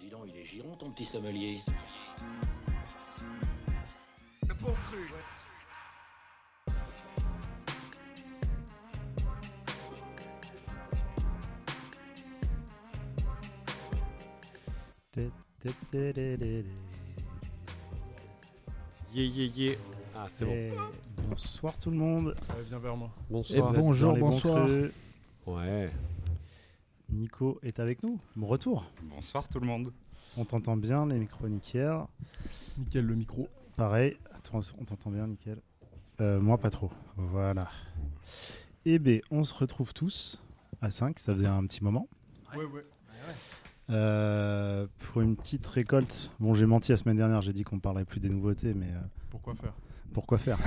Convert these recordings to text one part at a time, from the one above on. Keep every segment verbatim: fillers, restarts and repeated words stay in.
dis donc, il est giron ton petit sommelier. Le pot cru, ouais. Yeah, yeah, yeah. Ah, c'est Et bon. bonsoir tout le monde. Ouais, viens vers moi. Bonsoir. Vous êtes bonjour, dans les bons bonsoir. creux. Ouais. Nico est avec nous. Bon retour. Bonsoir tout le monde. On t'entend bien, les micros nickel. Nickel le micro. Pareil, toi, on t'entend bien, nickel. Euh, moi, pas trop. Voilà. Et B, on se retrouve tous à cinq, ça faisait un petit moment. Ouais, ouais. Euh, pour une petite récolte. Bon, j'ai menti la semaine dernière, j'ai dit qu'on parlerait plus des nouveautés, mais euh, Pourquoi faire? pourquoi faire?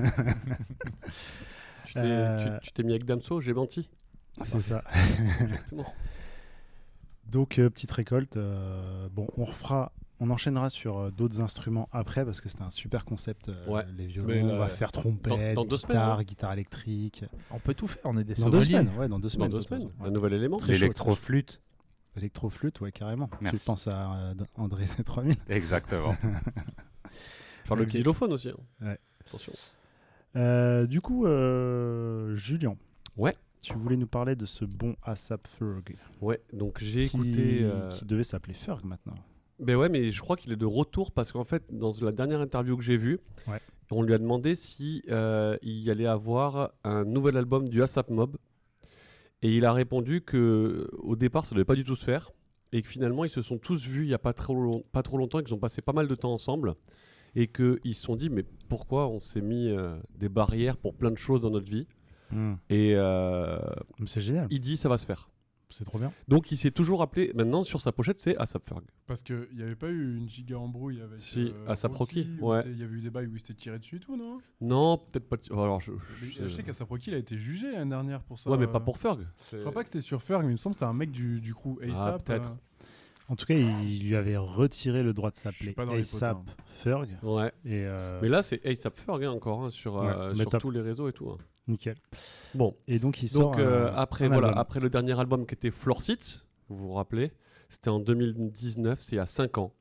Tu t'es, Euh, tu, tu t'es mis avec Damso, j'ai menti. C'est ça. Exactement. Donc, euh, petite récolte. euh, bon, on refera, on enchaînera sur euh, d'autres instruments après parce que c'était un super concept. euh, Ouais. Les violons, Mais là, on va faire trompette, dans- dans deux guitare, semaines, hein. guitare électrique. On peut tout faire, on est des Dans deux sommeliers. semaines, ouais, dans deux Dans semaines. deux de toute semaines, façon, un ouais. nouvel élément. Très chaud, L'électroflûte. Électroflûte, ouais, carrément. Merci. Tu penses à euh, André C trois mille. Exactement. Faire le Ok. xylophone aussi. Hein. Ouais. Attention. Euh, du coup, euh, Julien. Ouais. Tu voulais nous parler de ce bon ASAP Ferg. Ouais, donc j'ai qui, écouté. euh, qui devait s'appeler Ferg maintenant. Ben ouais, mais je crois qu'il est de retour parce qu'en fait, dans la dernière interview que j'ai vue, Ouais. on lui a demandé si euh, il y allait avoir un nouvel album du ASAP Mob. Et il a répondu que au départ, ça ne devait pas du tout se faire. Et que finalement, ils se sont tous vus il n'y a pas trop, long- pas trop longtemps, et qu'ils ont passé pas mal de temps ensemble. Et qu'ils se sont dit, mais pourquoi on s'est mis euh, des barrières pour plein de choses dans notre vie? Hmm. Et euh, Mais C'est génial. il dit, ça va se faire. C'est trop bien. Donc il s'est toujours appelé, maintenant sur sa pochette, c'est ASAP Ferg. Parce qu'il n'y avait pas eu une giga embrouille avec. Si, ASAP Rocky, où ouais. c'était- Il y avait eu des bails où il s'était tiré dessus et tout, non? Non, peut-être pas. Alors, je, Mais je- Je sais qu'ASAP Rocky il a été jugé l'année dernière pour ça. Ouais, mais euh, pas pour Ferg. Je crois pas que c'était sur Ferg, mais il me semble que c'est un mec du, du crew ASAP. Ah, peut-être. euh, En tout cas, il lui avait retiré le droit de Je suis s'appeler pas dans les ASAP potins. Ferg. Ouais. Et euh, Mais là, c'est ASAP Ferg hein, encore hein, sur, euh, Ouais, mais sur top. tous les réseaux et tout. hein. nickel. Bon. Et donc, il sort Donc euh, un- après, un voilà, album. après le dernier album qui était Floor Seats, vous vous rappelez, c'était en deux mille dix-neuf, c'est il y a cinq ans.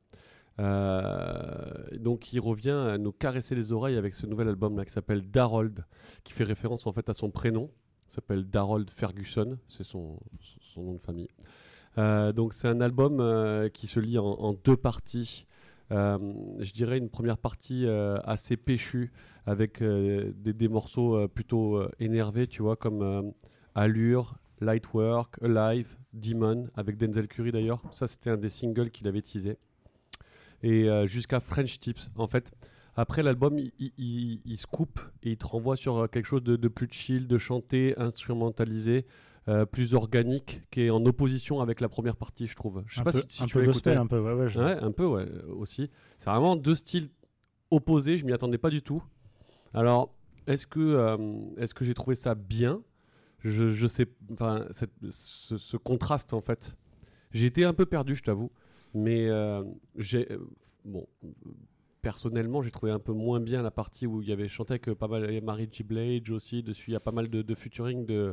Euh, donc il revient à nous caresser les oreilles avec ce nouvel album là qui s'appelle Darold, qui fait référence en fait à son prénom. Il s'appelle Darold Ferguson, c'est son, son, son nom de famille. Euh, donc c'est un album euh, qui se lit en, en deux parties. Euh, je dirais une première partie euh, assez péchue avec euh, des, des morceaux euh, plutôt euh, énervés, tu vois, comme euh, Allure, Lightwork, Alive, Demon, avec Denzel Curry d'ailleurs. Ça, c'était un des singles qu'il avait teasé. Et euh, jusqu'à French Tips. En fait, après l'album, il, il- il- il se coupe et il te renvoie sur euh, quelque chose de, de plus chill, de chanté, instrumentalisé, euh, plus organique, qui est en opposition avec la première partie, je trouve. Je sais un pas peu, si, si un tu peu l'as gospel, écouté. un peu. Ouais, ouais, je- Ouais, un peu, ouais, euh, aussi. C'est vraiment deux styles opposés, je m'y attendais pas du tout. Alors, est-ce que, euh, est-ce que j'ai trouvé ça bien? je, je sais, enfin, cette- ce, ce contraste, en fait. J'ai été un peu perdu, je t'avoue. Mais, euh, j'ai, euh, bon, euh, personnellement, j'ai trouvé un peu moins bien la partie où il y avait chanté avec pas mal, il y a Mary J. Blige aussi, dessus, il y a pas mal de, de featuring de.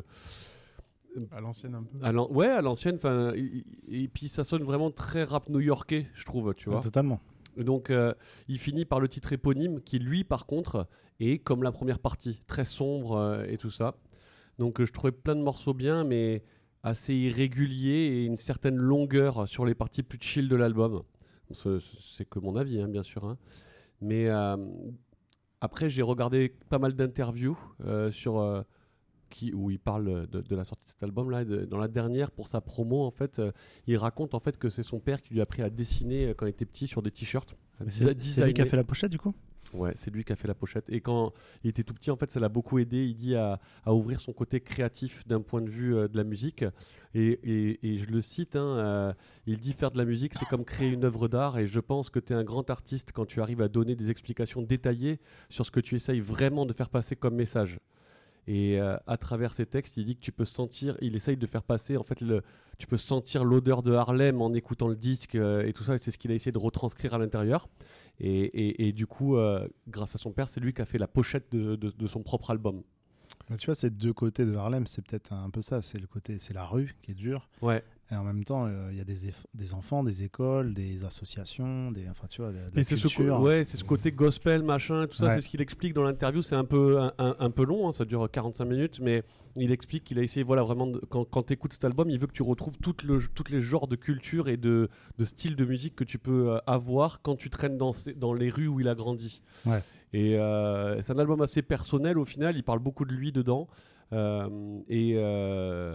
À l'ancienne un peu. À l'an- ouais, à l'ancienne, enfin, et, et puis ça sonne vraiment très rap new-yorkais, je trouve, tu vois. Ouais, totalement. Et donc, euh, il finit par le titre éponyme qui, lui, par contre, est comme la première partie, très sombre euh, et tout ça. Donc, euh, je trouvais plein de morceaux bien, mais assez irréguliers et une certaine longueur sur les parties plus chill de l'album. C'est, c'est que mon avis, hein, bien sûr. hein. Mais euh, après, j'ai regardé pas mal d'interviews euh, sur. euh, qui, où il parle de, de la sortie de cet album-là. De- dans la dernière, pour sa promo, en fait, euh, il raconte en fait que c'est son père qui lui a appris à dessiner euh, quand il était petit sur des t-shirts. à C'est desi- c'est lui designer. qui a fait la pochette, du coup. Ouais, c'est lui qui a fait la pochette. Et quand il était tout petit, en fait, ça l'a beaucoup aidé. Il dit à, à ouvrir son côté créatif d'un point de vue euh, de la musique. Et, et- et je le cite, hein, euh, il dit faire de la musique, c'est comme créer une œuvre d'art. Et je pense que tu es un grand artiste quand tu arrives à donner des explications détaillées sur ce que tu essayes vraiment de faire passer comme message. Et euh, à travers ces textes, il dit que tu peux sentir, il essaye de faire passer, en fait, le, tu peux sentir l'odeur de Harlem en écoutant le disque euh, et tout ça. Et c'est ce qu'il a essayé de retranscrire à l'intérieur. Et, et- et du coup, euh, grâce à son père, c'est lui qui a fait la pochette de, de- de son propre album. Mais tu vois, ces deux côtés de Harlem, c'est peut-être un peu ça. C'est le côté, c'est la rue qui est dure. Ouais. Et en même temps, il euh, y a des, eff- des enfants, des écoles, des associations, des, enfin, tu vois, de, de la Et c'est ce, co- culture. ouais, c'est ce côté gospel, machin, tout ça, Ouais. c'est ce qu'il explique dans l'interview. C'est un peu, un, un- un peu long, hein, ça dure quarante-cinq minutes, mais il explique qu'il a essayé, voilà, vraiment, de- quand, quand tu écoutes cet album, il veut que tu retrouves toutes le, toutes les genres de culture et de, de styles de musique que tu peux euh, avoir quand tu traînes dans, ces- dans les rues où il a grandi. Ouais. Et euh, c'est un album assez personnel au final, il parle beaucoup de lui dedans. Euh, et. euh,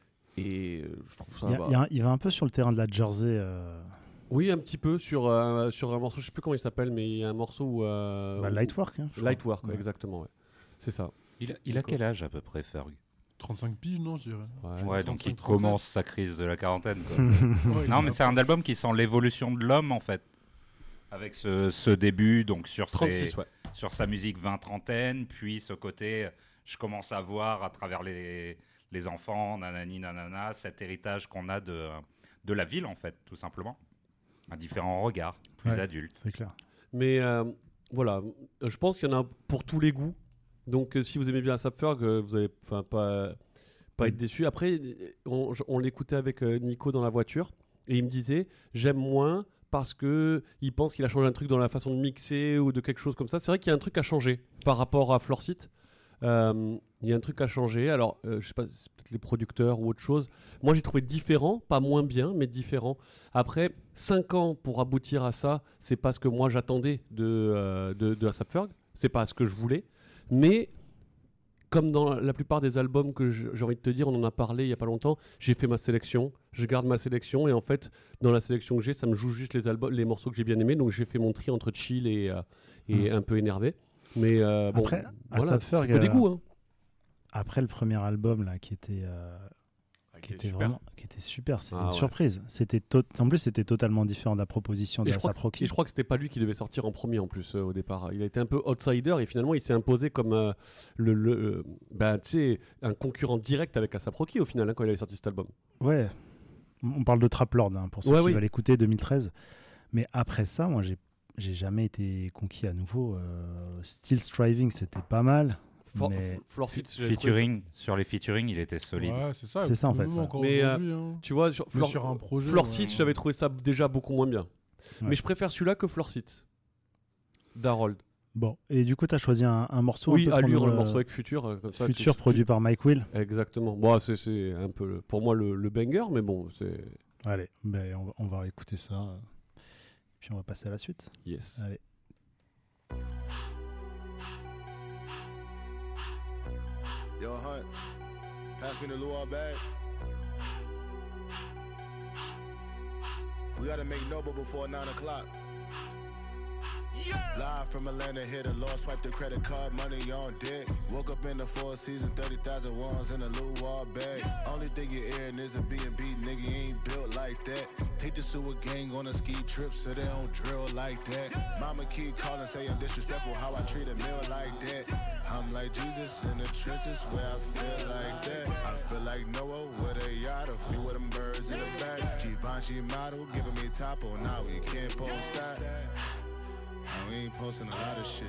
et euh, je trouve ça. Il, y a- bah, il y a un- il va un peu sur le terrain de la Jersey. euh, Oui, un petit peu sur, euh, sur un morceau, je sais plus comment il s'appelle, mais il y a un morceau où. euh, bah, où- Lightwork. Hein, je crois. Lightwork, ouais, Ouais. exactement, ouais. C'est ça. Il a, il a quel âge à peu près, Ferg? trente-cinq piges, non, je dirais. Ouais. Ouais, donc il trente-cinq, commence sa crise de la quarantaine. quoi. Ouais, il Non, est mais un c'est peu- un album qui sent l'évolution de l'homme, en fait. Avec ce, ce début, donc sur, ses- trente-six, ouais. sur sa musique vingt-trentaine, puis ce côté, je commence à voir à travers les, les enfants, nanani, nanana, cet héritage qu'on a de, de la ville, en fait, tout simplement. Un différent regard, plus Ouais. adulte. C'est clair. Mais euh, voilà, je pense qu'il y en a pour tous les goûts. Donc euh, si vous aimez bien Asap Ferg, euh, vous allez enfin pas pas Mm. être déçu. Après, on, on l'écoutait avec euh, Nico dans la voiture et il me disait j'aime moins parce que il pense qu'il a changé un truc dans la façon de mixer ou de quelque chose comme ça. C'est vrai qu'il y a un truc à changer par rapport à Floorseat. Euh, il y a un truc à changer. Alors, euh, je sais pas, c'est peut-être les producteurs ou autre chose. Moi, j'ai trouvé différent, pas moins bien, mais différent. Après, cinq ans pour aboutir à ça, c'est pas ce que moi j'attendais de, euh, de, de Asap Ferg. C'est pas ce que je voulais. Mais comme dans la plupart des albums que je- j'ai envie de te dire, on en a parlé il y a pas longtemps, j'ai fait ma sélection, je garde ma sélection et en fait, dans la sélection que j'ai, ça me joue juste les, albums, les morceaux que j'ai bien aimés, donc j'ai fait mon tri entre chill et, euh, et Mm. un peu énervé. Mais euh, bon, Après, voilà, Asap Ferg, c'est que des euh, goûts. Hein. Après le premier album là, qui était, euh, qui était super. vraiment, qui était super, c'était Ah une ouais. surprise. C'était to- en plus, c'était totalement différent de la proposition de Et je, crois Asap que, Rocky. et je crois que c'était pas lui qui devait sortir en premier en plus euh, au départ. Il a été un peu outsider et finalement il s'est imposé comme euh, le, le euh, ben, tu sais, un concurrent direct avec Asap Rocky au final hein, quand il avait sorti cet album. Ouais, on parle de Trap Lord hein, pour ceux Ouais, qui oui. veulent écouter deux mille treize. Mais après ça, moi, j'ai j'ai jamais été conquis à nouveau. Euh, Still Striving, c'était pas mal. For, Mais- F- Floorseat, j'ai trouvé Featuring, sur les featuring, il était solide. Ouais, c'est ça. C'est ça, en fait, Même ouais. encore Mais, euh, aujourd'hui, hein. ça. Tu vois, sur, Mais Floor- sur un projet, Floorseat, ouais. j'avais trouvé ça déjà beaucoup moins bien. Ouais. Mais je préfère celui-là que Floorseat. d'Harold. Bon, et du coup, tu as choisi un, un morceau. Oui, un peu pour Allure, nous, le euh, morceau avec Future. euh, Comme ça, Future tu- produit tu- par Mike Will. Exactement. Bon, c'est, c'est un peu, le- pour moi, le, le banger, mais bon, c'est. Allez, ben, on, va, on va écouter ça. euh, Puis on va passer à la suite. Yes. Allez. Yo, Hunt, pass me the Luau bag. We gotta make Noble before nine o'clock. Live from Atlanta, hit a law, swipe the credit card, money on deck. Woke up in the four season, thirty thousand ones in a Luau bag. Only thing you're hearing is a B and B, nigga, you ain't built like that. Take the sewer gang on a ski trip so they don't drill like that. Mama keep calling, say I'm disrespectful, how I treat a meal like that. I'm like Jesus in the trenches where I feel like that. I feel like Noah with a yacht, a few of them birds in the back. Givenchy model giving me topo, now we can't post that. Now we ain't posting a lot of shit.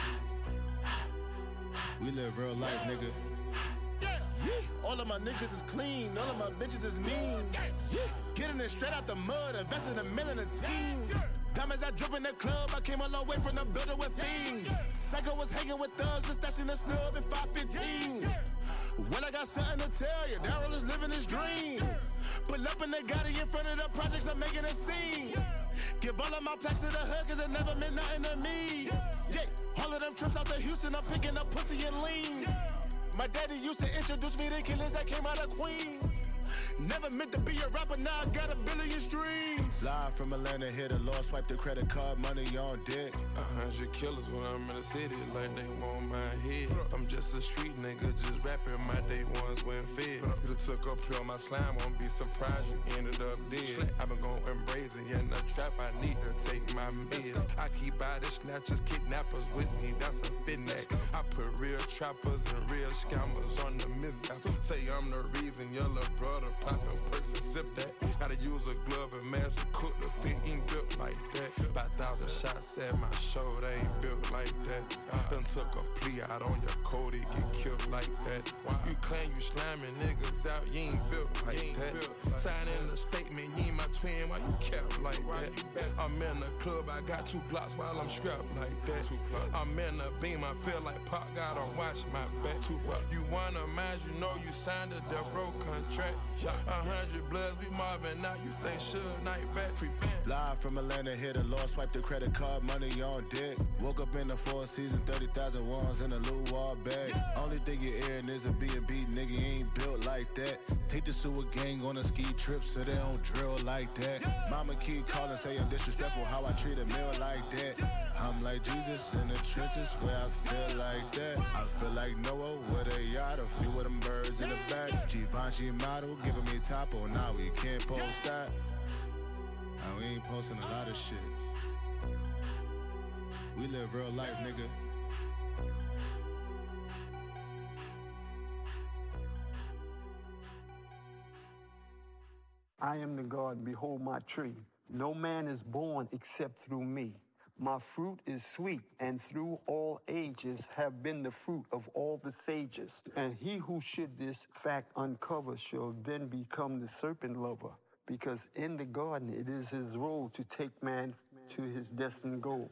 We live real life, nigga. All of my niggas is clean, all of my bitches is mean. Getting it straight out the mud, investing a million in a team. Diamonds I drove in the club, I came a long way from the building with things. Psycho was hanging with thugs, just stashing a snub in five fifteen. Well, I got something to tell you, Daryl is living his dream. Pull up and they got it in front of the projects, I'm making a scene. Give all of my plaques to the hood, cause it never meant nothing to me. Yeah, all of them trips out to Houston, I'm picking up pussy and lean. My daddy used to introduce me to killers that came out of Queens. Never meant to be a rapper, now I got a billion streams. Live from Atlanta, hit a law, swipe the credit card, money on deck. A hundred killers when I'm in the city, like they want my head. I'm just a street nigga, just rapping. My day ones went fed. You took up here on my slime, won't be surprised you ended up dead. I've been going brazen, yeah, in the trap, I need to take my meds. I keep body snatchers, kidnappers with me, that's a fitness. I put real trappers and real scammers on the missile. Say I'm the reason your little brother popping perks and zip that. Gotta use a glove and mask to cook the fit, ain't built like that. About thousand shots at my shoulder, ain't built like that. Done took a plea out on your code, it get killed like that. You claim you slamming niggas out, you ain't built like that. Signing a statement, you ain't my twin, why you kept like that? I'm in the club, I got two blocks while I'm strapped like that. I'm in the beam, I feel like Pop got on watch my back. You wanna mind, you know you signed a death row contract. A hundred bloods, we mobbing now, you think Suge Knight back? Live from Atlanta, hit a law, swipe the credit card, money on deck. Woke up in the Four Seasons, thirty thousand ones in a Lou Wall bag. Only thing you're hearing is a B and B, nigga, you ain't built like that. Take the sewer gang on a ski trip so they don't drill like that. Mama keep calling, say I'm disrespectful, how I treat a meal like that. I'm like Jesus in the trenches where I feel like that. I feel like Noah with a yacht, a few of them birds in the back. Givenchy model giving me top on, now we can't post that. Now we ain't posting a lot of shit. We live real life, nigga. I am the God, behold my tree. No man is born except through me. My fruit is sweet, and through all ages have been the fruit of all the sages. And he who should this fact uncover shall then become the serpent lover, because in the garden it is his role to take man to his destined goal.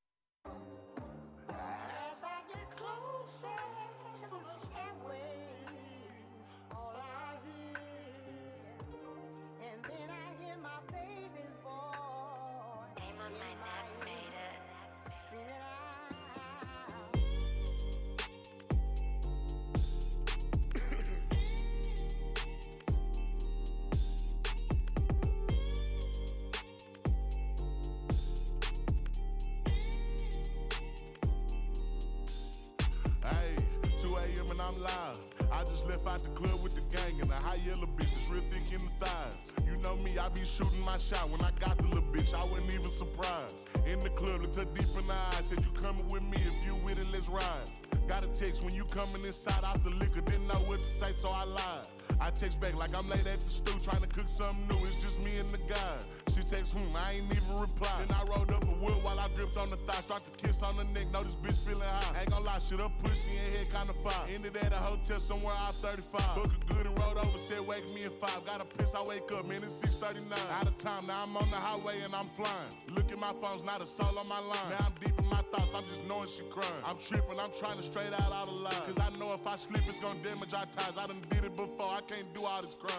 I'm live. I just left out the club with the gang and a high yellow bitch that's real thick in the thighs. You know me, I be shooting my shot. When I got the little bitch, I wasn't even surprised. In the club, looked her deep in the eyes, said you coming with me, if you with it, let's ride. Got a text when you coming inside out the liquor, didn't know what to say, so I lied. I text back like I'm late at the stew, trying to cook something new, it's just me and the guy. She texts, hmm, I ain't even reply. Then I rolled up a wood while I gripped on the thigh, start to kiss on the neck, know this bitch feeling high. Ain't gonna lie, shit up pussy and head kinda fire. Ended at a hotel somewhere out thirty-five. Took a good and rolled over, said wake me at five. Got a piss, I wake up, man, it's six thirty-nine. Out of time, now I'm on the highway and I'm flying. Look at my phone's not a soul on my line. Now I'm deep in my thoughts, I'm just knowing she crying. I'm tripping, I'm trying to straight out all the lies. Cause I know if I sleep, it's gonna damage our ties. I done did it before, I can't do all this crime.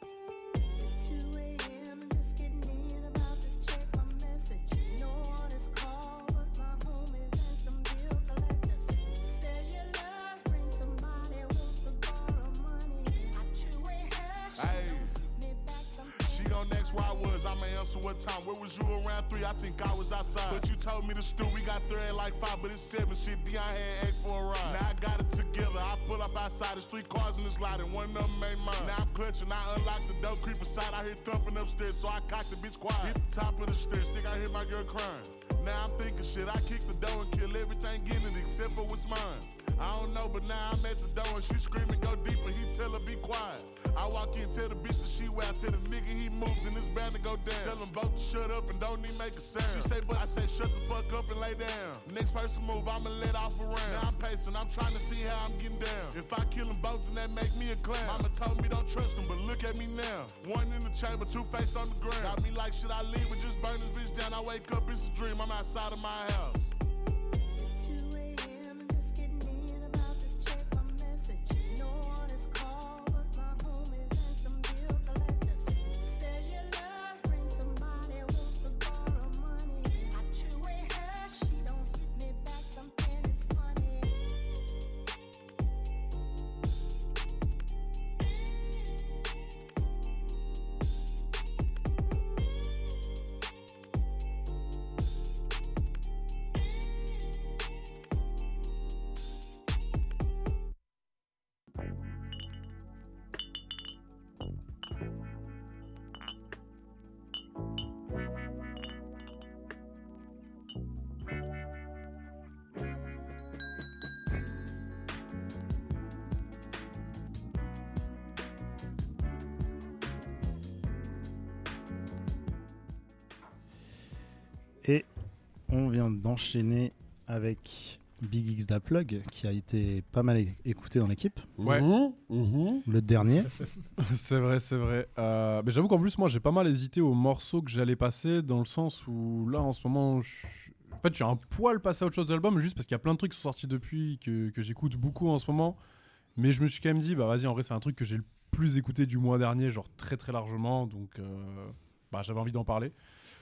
It's two a.m. just getting in, about to check my message. No one is called, but my homies and some bill collectors. Say you love, bring somebody wants to borrow money. I two-way her, Hey. she me back some. She gon' next where I was, I'ma answer what time. Where was you around three? I think I was outside. But you told me the stew, we got there at like five, but it's seven. Shit, Dion had asked for a ride. Now I got it together, I pull up outside, there's three cars in this lot, and one of them ain't mine. Now I'm clutching, I unlock the door, creep aside, I hear thumping upstairs, so I cock the bitch quiet. Hit the top of the stairs, think I hear my girl crying. Now I'm thinking shit, I kick the door and kill everything in it except for what's mine. I don't know, but now I'm at the door and she screaming, go deeper, he tell her be quiet. I walk in, tell the bitch that she wild, tell the nigga he moved and it's bound to go down. Tell them both to shut up and don't even make a sound. She say, but I say, shut the fuck up and lay down. Next person move, I'ma let off a round. Now I'm pacing, I'm trying to see how I'm getting down. If I kill them both, then that make me a clown. Mama told me don't trust them, but look at me now. One in the chamber, two faced on the ground. Got me like, should I leave or just burn this bitch down? I wake up, it's a dream, I'm outside of my house. It's two a.m. just getting in, about to check my message. No one is called, but my homies and some bill collectors. Say you love, bring somebody wants to borrow money. I two-way her, she don't hit me back, something is funny. Et on vient d'enchaîner avec Big X Da Plug, qui a été pas mal é- écouté dans l'équipe. Ouais. Mhm, mhm. Le dernier. C'est vrai, c'est vrai. Euh, mais j'avoue qu'en plus, moi, j'ai pas mal hésité aux morceaux que j'allais passer, dans le sens où là, en ce moment, je... en fait, je suis un poil passé à autre chose de l'album, juste parce qu'il y a plein de trucs qui sont sortis depuis, que, que j'écoute beaucoup en ce moment. Mais je me suis quand même dit, bah vas-y, en vrai, c'est un truc que j'ai le plus écouté du mois dernier, genre très très largement, donc euh, bah, j'avais envie d'en parler.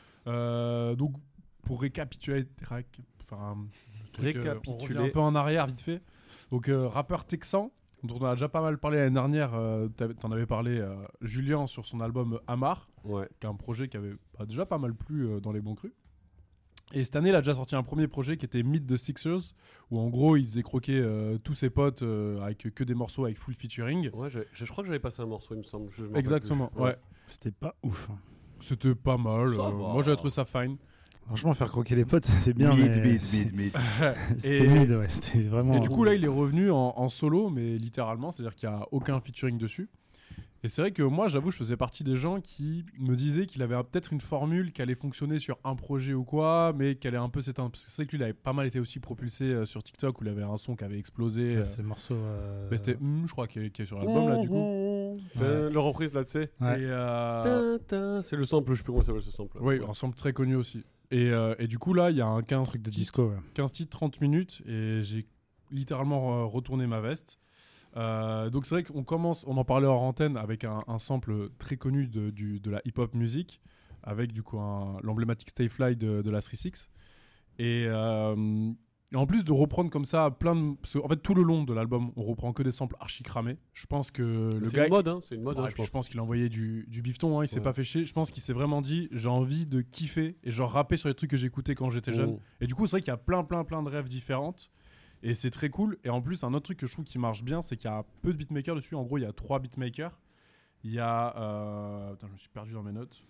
Euh, donc, pour récapituler, rac- enfin, le truc, euh, on Récapituler. revient un peu en arrière vite fait. Donc, euh, rappeur texan, dont on a déjà pas mal parlé l'année dernière, euh, t'avais- t'en avais parlé, euh, Julien, sur son album Amar, Ouais. qui est un projet qui avait bah, déjà pas mal plu euh, dans les bons crus. Et cette année, il a déjà sorti un premier projet qui était Meet the Sixers, où en gros, il faisait croquer euh, tous ses potes euh, avec que des morceaux avec full featuring. Ouais, j'ai- je crois que j'avais passé un morceau, il me semble. je me rappelle Exactement, plus. ouais. C'était pas ouf. hein. C'était pas mal. Ça euh, va. moi, j'avais trouvé ça fine. Franchement, faire croquer les potes, c'est bien. Mid, mais mid, c'est- mid, mid. C'était Et- mid, ouais. C'était vraiment. Et du coup, là, il est revenu en, en solo, mais littéralement, c'est-à-dire qu'il n'y a aucun featuring dessus. Et c'est vrai que moi, j'avoue, je faisais partie des gens qui me disaient qu'il avait un- peut-être une formule qui allait fonctionner sur un projet ou quoi, mais qu'elle allait un peu s'éteindre. Parce que c'est vrai que lui, il avait pas mal été aussi propulsé euh, sur TikTok, où il avait un son qui avait explosé. Ouais, euh, ce morceau. euh, bah, c'était Hum, je crois, qui est, qui est sur l'album, là, du coup. Mhm. Euh, Le reprise là, tu sais. Ouais. Et, euh, Tintin, c'est le sample, je sais plus comment ça s'appelle ce sample. oui, Ouais. un sample très connu aussi. Et, euh, et du coup, là, il y a un quinze truc de titres- disco. ouais. quinze titres, trente minutes, et j'ai littéralement euh, retourné ma veste. Euh, donc c'est vrai qu'on commence, on en parlait hors antenne avec un, un sample très connu de, du- de la hip-hop music, avec du coup un- l'emblématique Stay Fly de, de la three six. Et, euh, et en plus de reprendre comme ça plein de... Parce qu'en fait tout le long de l'album, on reprend que des samples archi cramés. Je pense que le C'est gars... une mode, hein. C'est une mode, Ouais, hein, et je puis pense. je pense qu'il a envoyé du, du bifton, hein, il s'est Ouais. pas fait chier. Je pense qu'il s'est vraiment dit, j'ai envie de kiffer et genre rapper sur les trucs que j'écoutais quand j'étais jeune. Mhm. Et du coup, c'est vrai qu'il y a plein, plein, plein de rêves différentes. Et c'est très cool. Et en plus, un autre truc que je trouve qui marche bien, c'est qu'il y a peu de beatmakers dessus. En gros, il y a trois beatmakers. Il y a... euh, Putain, je me suis perdu dans mes notes.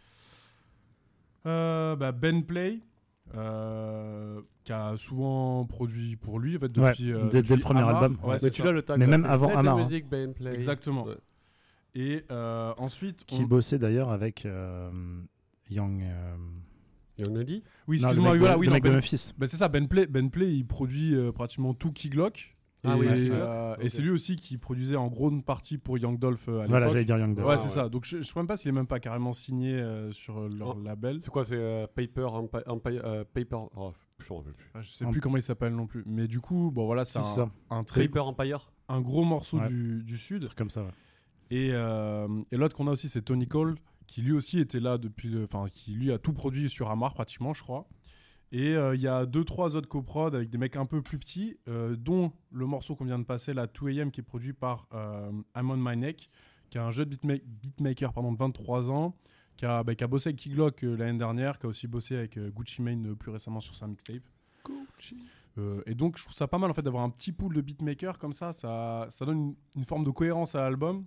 Euh, bah, Ben Play, euh, qui a souvent produit pour lui, en fait, Ouais, depuis, euh, dès- dès depuis le premier Amar. album. Ouais, Mais c'est tu ça. l'as le tag. Mais là, même c'est avant Play the Amar, hein. Music, Ben Play. Exactement. Ouais. Et euh, ensuite... Qui on- bossait d'ailleurs avec euh, Young. euh, Et on a dit Oui, non, le excuse-moi, mec de- voilà, le oui, non, mec de Ben- Memphis. Bah, c'est ça, Ben Play, Ben Play il produit euh, pratiquement tout Key Glock. Ah et oui, Key euh, Glock. et Ok. c'est lui aussi qui produisait en gros une partie pour Young Dolph euh, à Voilà, l'époque. j'allais dire Young Dolph. Ouais, Ah, c'est ouais. ça. Donc je, je sais même pas s'il est même pas carrément signé euh, sur leur Oh. label. C'est quoi C'est euh, Paper Empire. Empire- euh, Paper. Oh, je me rappelle plus. Ah, je sais Un- plus comment il s'appelle non plus. Mais du coup, bon voilà, c'est Si, c'est un, ça. un très Paper Empire. un gros morceau Ouais. du, du sud. Un truc comme ça, ouais. Et, euh, et l'autre qu'on a aussi, c'est Tony Cole, qui lui aussi était là depuis, le- enfin qui lui a tout produit sur Amar pratiquement, je crois. Et euh, il y a deux trois autres coprods avec des mecs un peu plus petits, euh, dont le morceau qu'on vient de passer, la deux A M, qui est produit par euh, I'm on My Neck, qui est un jeune beatma- beatmaker pardon, de vingt-trois ans, qui a, bah, qui a bossé avec Key Glock euh, l'année dernière, qui a aussi bossé avec euh, Gucci Mane euh, plus récemment sur sa mixtape. Euh, et donc je trouve ça pas mal en fait d'avoir un petit pool de beatmakers comme ça, ça, ça donne une, une forme de cohérence à l'album.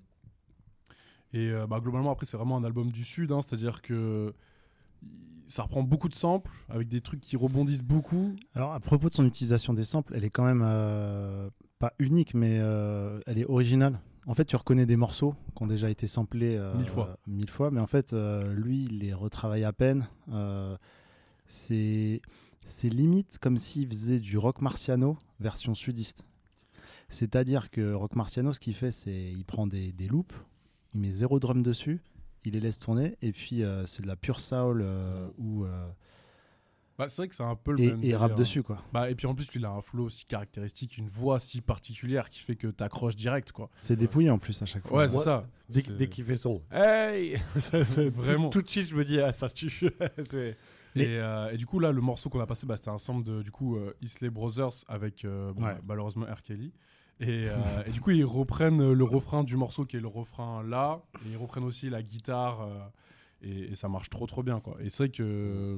Et euh, bah, globalement après c'est vraiment un album du sud, hein, c'est-à-dire que y- ça reprend beaucoup de samples avec des trucs qui rebondissent beaucoup. Alors, à propos de son utilisation des samples, elle est quand même euh, pas unique, mais euh, elle est originale. En fait, tu reconnais des morceaux qui ont déjà été samplés euh, Mille fois. mille fois, mais en fait, euh, lui, il les retravaille à peine. Euh, c'est, c'est limite comme s'il faisait du rock marciano version sudiste. C'est-à-dire que rock marciano, ce qu'il fait, c'est il prend des, des loops, il met zéro drum dessus, il les laisse tourner, et puis euh, c'est de la pure soul euh, ou euh, Bah, c'est vrai que c'est un peu le et, même et rap délire, hein. dessus, quoi. Bah, et puis en plus il a un flow si caractéristique, une voix si particulière qui fait que t'accroches direct quoi. C'est dépouillé en plus à chaque fois. Ouais, c'est Moi, ça. Dès, C'est- dès qu'il fait son Hey Vraiment. Tout, tout de suite, je me dis, ah, ça se tue. C'est- Et, euh, et du coup, là, le morceau qu'on a passé, bah, c'était un sample de du coup, euh, Isley Brothers avec euh, bon, Ouais. bah, malheureusement R. Kelly. Et, euh, et du coup, ils reprennent le refrain du morceau qui est le refrain là. Et ils reprennent aussi la guitare. euh, et, et ça marche trop, trop bien. Quoi. Et c'est vrai que.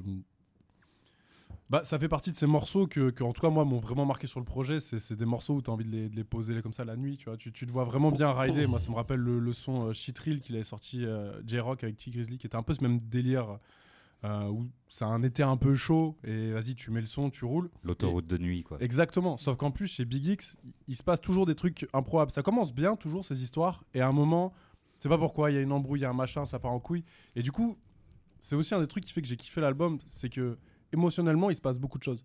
Bah, ça fait partie de ces morceaux que, que en tout cas, moi, m'ont vraiment marqué sur le projet. C'est, c'est des morceaux où tu as envie de les, de les poser comme ça la nuit. Tu, vois. Tu, tu te vois vraiment bien rider. Moi, ça me rappelle le, le son euh, Shitrill qu'il avait sorti euh, J-Rock avec T Grizzly, qui était un peu ce même délire. Euh, où c'est un été un peu chaud et vas-y tu mets le son, tu roules. L'autoroute de nuit, quoi. Exactement, sauf qu'en plus chez Big X, il- il se passe toujours des trucs improbables. Ça commence bien toujours ces histoires et à un moment, c'est pas pourquoi, il y a une embrouille, il y a un machin, ça part en couille. Et du coup, c'est aussi un des trucs qui fait que j'ai kiffé l'album, c'est que émotionnellement il se passe beaucoup de choses.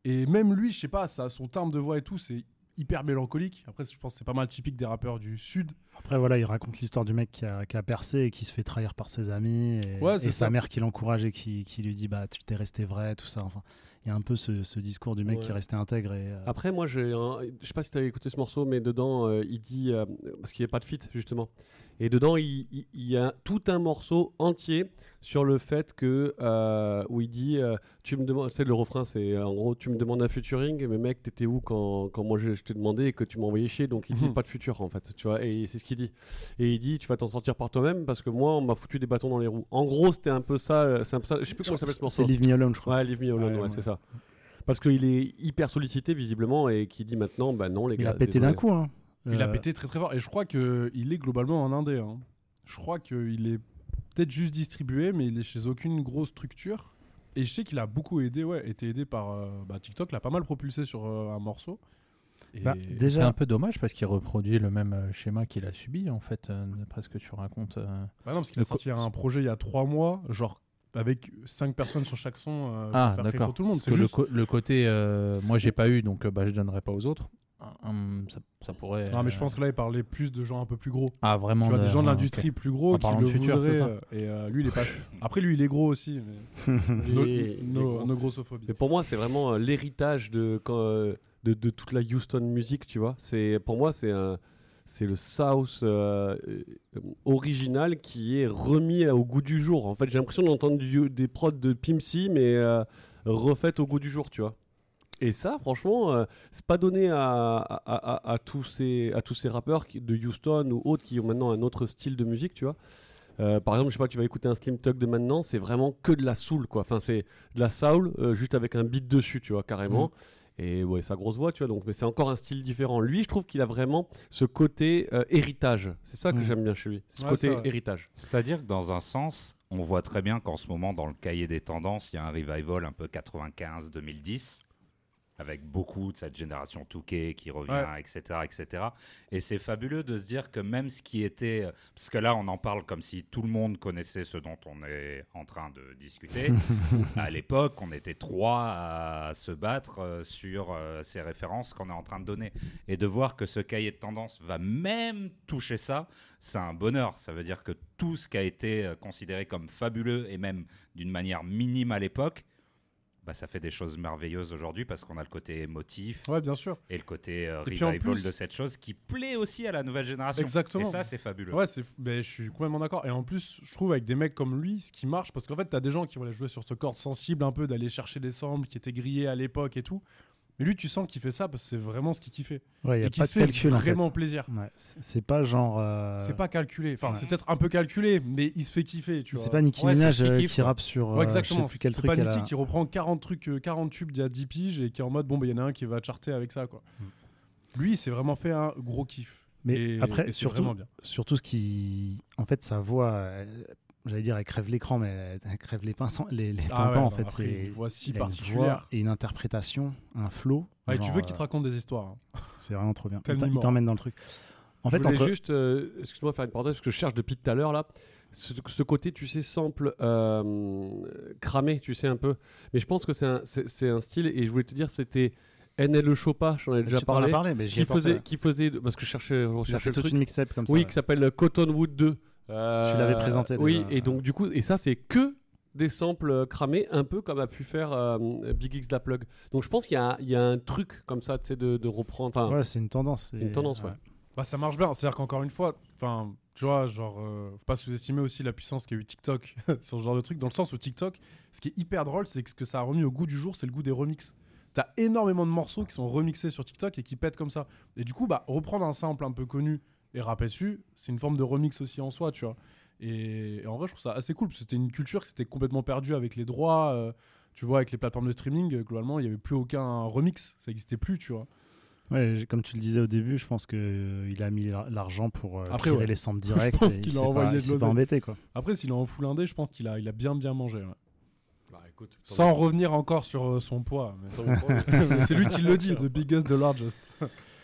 Et même lui, je sais pas, ça, son timbre de voix et tout, c'est hyper mélancolique. Après, je pense que c'est pas mal typique des rappeurs du Sud. Après, voilà, il raconte l'histoire du mec qui a, qui a percé et qui se fait trahir par ses amis. Et, Ouais, et c'est sa ça. mère qui l'encourage et qui, qui lui dit bah, tu t'es resté vrai, tout ça. Enfin, il y a un peu ce, ce discours du mec Ouais. qui est resté intègre. Et, euh, Après, moi, j'ai un- je sais pas si tu as écouté ce morceau, mais dedans, euh, il dit. euh, parce qu'il n'y a pas de feat, justement. Et dedans, il, il- il y a tout un morceau entier sur le fait que. euh, où il dit euh, tu me demandes. C'est le refrain, c'est euh, en gros, tu me demandes un featuring, mais mec, t'étais où quand, quand moi je, je t'ai demandé et que tu m'as envoyé chier. Donc il dit Mhm. pas de futur, en fait. Tu vois, et c'est ce qu'il dit. Et il dit tu vas t'en sortir par toi-même parce que moi, on m'a foutu des bâtons dans les roues. En gros, c'était un peu ça. euh, C'est un peu ça. Je sais plus comment ça s'appelle ce morceau. c'est Leave Me Alone, je crois. Ouais, Leave Me Alone, Ouais, ouais, ouais. c'est ça. Parce qu'il est hyper sollicité visiblement et qui dit maintenant, bah non les Il gars. a pété désolé. d'un coup. Hein. Il a Euh, pété très très fort. Et je crois qu'il est globalement en indé. hein. Je crois qu'il est peut-être juste distribué, mais il est chez aucune grosse structure. Et je sais qu'il a beaucoup aidé, ouais, été aidé par euh, bah, TikTok, l'a pas mal propulsé sur euh, un morceau. Et... Bah, C'est déjà, un peu dommage parce qu'il reproduit le même euh, schéma qu'il a subi en fait, euh, d'après ce que tu racontes. euh. Bah non, parce qu'il a Le co- sorti un projet il y a trois mois, genre avec cinq personnes sur chaque son euh, pour Ah faire rire d'accord. tout le monde. Parce C'est que le, juste... co- le côté, euh, moi j'ai pas eu donc euh, bah, je donnerai pas aux autres. Hum, ça, ça pourrait. Non, mais je euh, pense que là, il parlait plus de gens un peu plus gros. Ah vraiment. Tu vois, des gens de ah, l'industrie ok. plus gros En qui parlant le de futur, c'est voudraient. ça euh, Et euh, lui, il est pas. Après, lui, il est gros aussi. Mais... no, Il est- il est no- gros. no grossophobie. Mais pour moi, c'est vraiment euh, l'héritage de, quand, euh, de, de toute la Houston music, tu vois. C'est, pour moi, c'est, un, c'est le South euh, euh, original qui est remis au goût du jour. En fait, j'ai l'impression d'entendre du- des prods de Pimp C, mais euh, refaites au goût du jour, tu vois. Et ça, franchement, euh, c'est pas donné à, à, à- à tous ces, à tous ces rappeurs qui- de Houston ou autres qui ont maintenant un autre style de musique, tu vois. Euh, par exemple, je sais pas, tu vas écouter un Slim Tug de maintenant, c'est vraiment que de la soul, quoi. Enfin, c'est de la soul, euh, juste avec un beat dessus, tu vois, carrément. Et ouais, sa grosse voix, tu vois. Donc, mais c'est encore un style différent. Lui, je trouve qu'il a vraiment ce côté euh, héritage. C'est ça que Mhm. j'aime bien chez lui. Ce Ouais, côté c'est vrai. héritage. C'est-à-dire que dans un sens, on voit très bien qu'en ce moment, dans le cahier des tendances, il y a un revival un peu quatre-vingt-quinze deux mille dix, avec beaucoup de cette génération Touquet qui revient, Ouais. et cetera, et cetera. Et c'est fabuleux de se dire que même ce qui était... Parce que là, on en parle comme si tout le monde connaissait ce dont on est en train de discuter. À l'époque, on était trois à se battre euh, sur euh, ces références qu'on est en train de donner. Et de voir que ce cahier de tendance va même toucher ça, c'est un bonheur. Ça veut dire que tout ce qui a été euh, considéré comme fabuleux et même d'une manière minime à l'époque, bah, ça fait des choses merveilleuses aujourd'hui parce qu'on a le côté émotif Ouais, bien sûr. et le côté euh, Et puis en revival plus- de cette chose qui plaît aussi à la nouvelle génération. Exactement. Et ça, c'est fabuleux. Ouais, c'est... Ben, je suis complètement d'accord. Et en plus, je trouve avec des mecs comme lui, ce qui marche, parce qu'en fait, t'as des gens qui vont aller jouer sur ce corde sensible un peu, d'aller chercher des samples qui étaient grillés à l'époque et tout. Mais lui, tu sens qu'il fait ça parce que c'est vraiment ce qu'il kiffait. ouais, il n'y et a qui pas se de fait calcul en fait. vraiment plaisir. Ouais, c'est c'est pas genre. euh, C'est pas calculé. Enfin, Ouais. c'est peut-être un peu calculé, mais il se fait kiffer, tu vois. C'est pas Nicki Ouais, c'est Minaj ce qu'il euh, kiffe, qui ouais. rappe sur. Ouais, euh, je exactement. sais plus quel C'est truc pas elle Nicki a. qui reprend quarante trucs, euh, quarante tubes d'il y a dix piges et qui est en mode bon, bah, il y en a un qui va charter avec ça, quoi. Lui, il s'est vraiment fait un gros kiff. Mais Et- après, et c'est surtout, vraiment bien. surtout ce qui. En fait, sa voix, elle- j'allais dire, elle crève l'écran, mais elle, elle crève les, pinceaux, les, les Ah tympans, ouais, en non, fait. après, C'est une voix si il a une voix particulière. et une interprétation, un flow. Ouais, tu genre, veux qu'il te euh, raconte des histoires. hein. C'est vraiment trop bien. Tell Il me t'en- il more. t'emmène dans le truc. En Je fait, voulais entre. juste, euh, excuse-moi, faire une parenthèse parce que je cherche depuis tout à l'heure là. Ce, ce côté, tu sais, sample euh, cramé, tu sais un peu. Mais je pense que c'est un, c'est, c'est un style et je voulais te dire, c'était N L E Chopa, j'en ai déjà tu t'en as parlé. parlé, mais j'y ai Qui pensé. faisait, ouais. qui faisait, parce que je cherchais, je Il a recherchais fait le toute truc. une mixtape comme ça. Oui, ouais. qui s'appelle Cottonwood deux. Euh, Tu l'avais présenté Oui, déjà. et donc du coup, et ça c'est que des samples euh, cramés, un peu comme a pu faire euh, Big X da Plug. Donc je pense qu'il y a, il y a un truc comme ça, tu sais, de, de reprendre. Enfin, Ouais, c'est une tendance. une et- tendance, ouais. Bah, ça marche bien. C'est-à-dire qu'encore une fois, enfin, tu vois, genre, euh, faut pas sous-estimer aussi la puissance qu'a eu TikTok sur ce genre de truc. Dans le sens où TikTok, ce qui est hyper drôle, c'est que ce que ça a remis au goût du jour, c'est le goût des remixes. T'as énormément de morceaux qui sont remixés sur TikTok et qui pètent comme ça. Et du coup, bah, reprendre un sample un peu connu et rapper dessus, c'est une forme de remix aussi en soi, tu vois. Et, et en vrai, je trouve ça assez cool parce que c'était une culture qui s'était complètement perdue avec les droits. euh, tu vois, avec les plateformes de streaming, euh, globalement, il n'y avait plus aucun remix. Ça n'existait plus, tu vois. Ouais, j'ai- comme tu le disais au début, je pense qu'il a mis l'ar- l'argent pour euh, Après, tirer ouais. les samples directs. pense et il qu'il a s'est envoyé pas, de il s'est pas l'oseille. embêté, quoi. Après, s'il est en full indé, je pense qu'il a, il a bien bien mangé. ouais. Bah, écoute, tant Sans mieux. revenir encore sur euh, son poids. mais- Tant mieux. Mais c'est lui qui le dit, the biggest, the largest.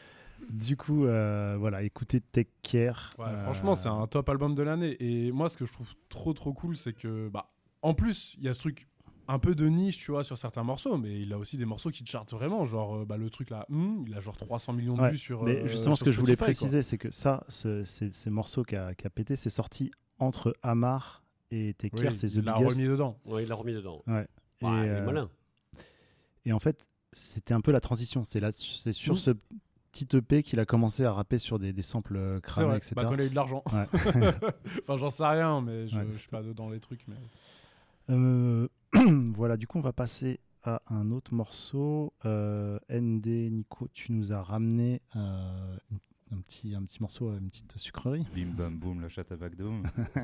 Du coup, euh, voilà, écoutez Take Care. Ouais, Euh, Franchement, c'est un top album de l'année. Et moi, ce que je trouve trop trop cool, c'est que, bah, en plus, il y a ce truc un peu de niche, tu vois, sur certains morceaux, mais il a aussi des morceaux qui te chartent vraiment. Genre, euh, bah, le truc là, hum, il a genre trois cents millions de Ouais, vues sur. mais euh, justement, ce sur que je voulais Spotify, quoi. préciser, c'est que ça, ce- ces, ces morceaux qu'a qu'a pété, c'est sorti entre Amar et Take Care, Oui, c'est The il l'a Biggest. remis dedans. Ouais, il l'a remis dedans. Ouais. Et, Ouais, il est euh, malin. et en fait, c'était un peu la transition. C'est là, c'est sur Mm. ce petit E P qu'il a commencé à rapper sur des, des samples euh, C'est cramés, vrai, et cetera. bah, quand il a eu de l'argent. Ouais. Enfin, j'en sais rien, mais je, Ouais, je suis pas dans les trucs. Mais... Euh, voilà, du coup, on va passer à un autre morceau. Euh, N D, Nico, tu nous as ramené euh, un, petit, un petit morceau, une petite sucrerie. Bim bam boum, le chattabak doom.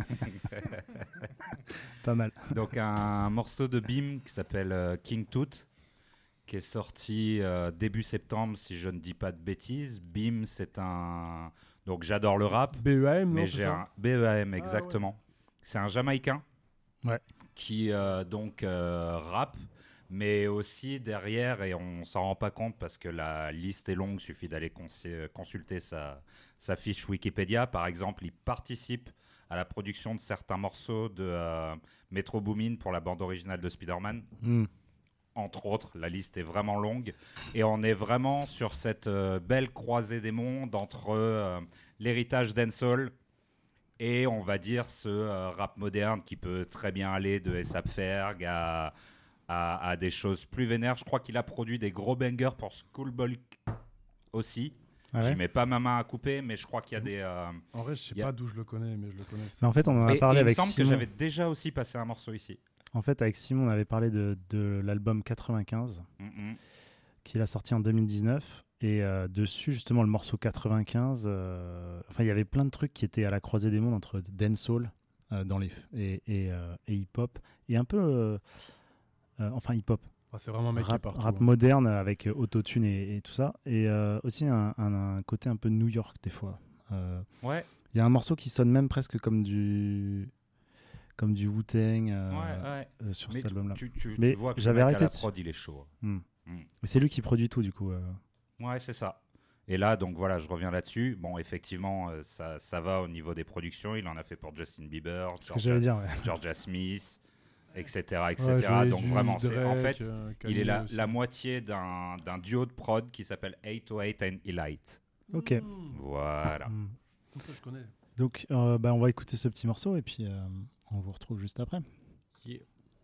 Pas mal. Donc un morceau de Bim qui s'appelle euh, King Tut, qui est sorti euh, début septembre, si je ne dis pas de bêtises. Bim, c'est un... Donc j'adore le rap. B E A M, non, mais c'est j'ai ça un B E A M, exactement. C'est un Jamaïcain Ouais. qui euh, donc euh, rappe, mais aussi derrière, et on s'en rend pas compte parce que la liste est longue, suffit d'aller cons- consulter sa, sa fiche Wikipédia. Par exemple, il participe à la production de certains morceaux de euh, Metro Boomin pour la bande originale de Spider-Man. Mm. Entre autres, la liste est vraiment longue. Et on est vraiment sur cette euh, belle croisée des mondes entre euh, l'héritage dancehall et, on va dire, ce euh, rap moderne qui peut très bien aller de A$AP Ferg à, à, à des choses plus vénères. Je crois qu'il a produit des gros bangers pour Schoolboy aussi. Ah ouais J'y mets pas ma main à couper, mais je crois qu'il y a des... euh, En vrai, je sais il y a- pas d'où je le connais, mais je le connais. Mais en fait, on en a Et- parlé et avec il me semble Simon. que j'avais déjà aussi passé un morceau ici. En fait, avec Simon, on avait parlé de, de l'album quatre-vingt-quinze, Mhm. qu'il a sorti en deux mille dix-neuf. Et euh, dessus, justement, le morceau quatre-vingt-quinze, euh, enfin, il y avait plein de trucs qui étaient à la croisée des mondes entre dancehall euh, dans les, et, et, euh, et hip-hop, et un peu... euh, euh, enfin, hip-hop. Ah, c'est vraiment un mec qui est Rap, partout. rap hein. moderne avec euh, autotune et, et tout ça. Et euh, aussi un, un- un côté un peu New York, des fois. Euh, Ouais. Il y a un morceau qui sonne même presque comme du... comme du Wu-Tang euh, Ouais, ouais. euh, sur Mais cet tu- album-là. Tu, tu- Mais tu vois que j'avais le mec arrêté à la de- prod, il est chaud. Hmm. Hmm. Et c'est lui qui produit tout, du coup. euh. Ouais, c'est ça. Et là, donc voilà, je reviens là-dessus. Bon, effectivement, euh, ça, ça va au niveau des productions. Il en a fait pour Justin Bieber, Ce que j'allais dire, ouais. Georgia Smith, et cetera, et Ouais, cetera. j'avais donc vu vraiment, c'est, en Drake, fait, euh, il est Kanye la, aussi. la moitié d'un, d'un duo de prod qui s'appelle eight oh eight and Elite. Ok. Mmh. Voilà. Hmm. Ça, je connais. Donc, euh, bah, on va écouter ce petit morceau et puis euh, on vous retrouve juste après. Yeah.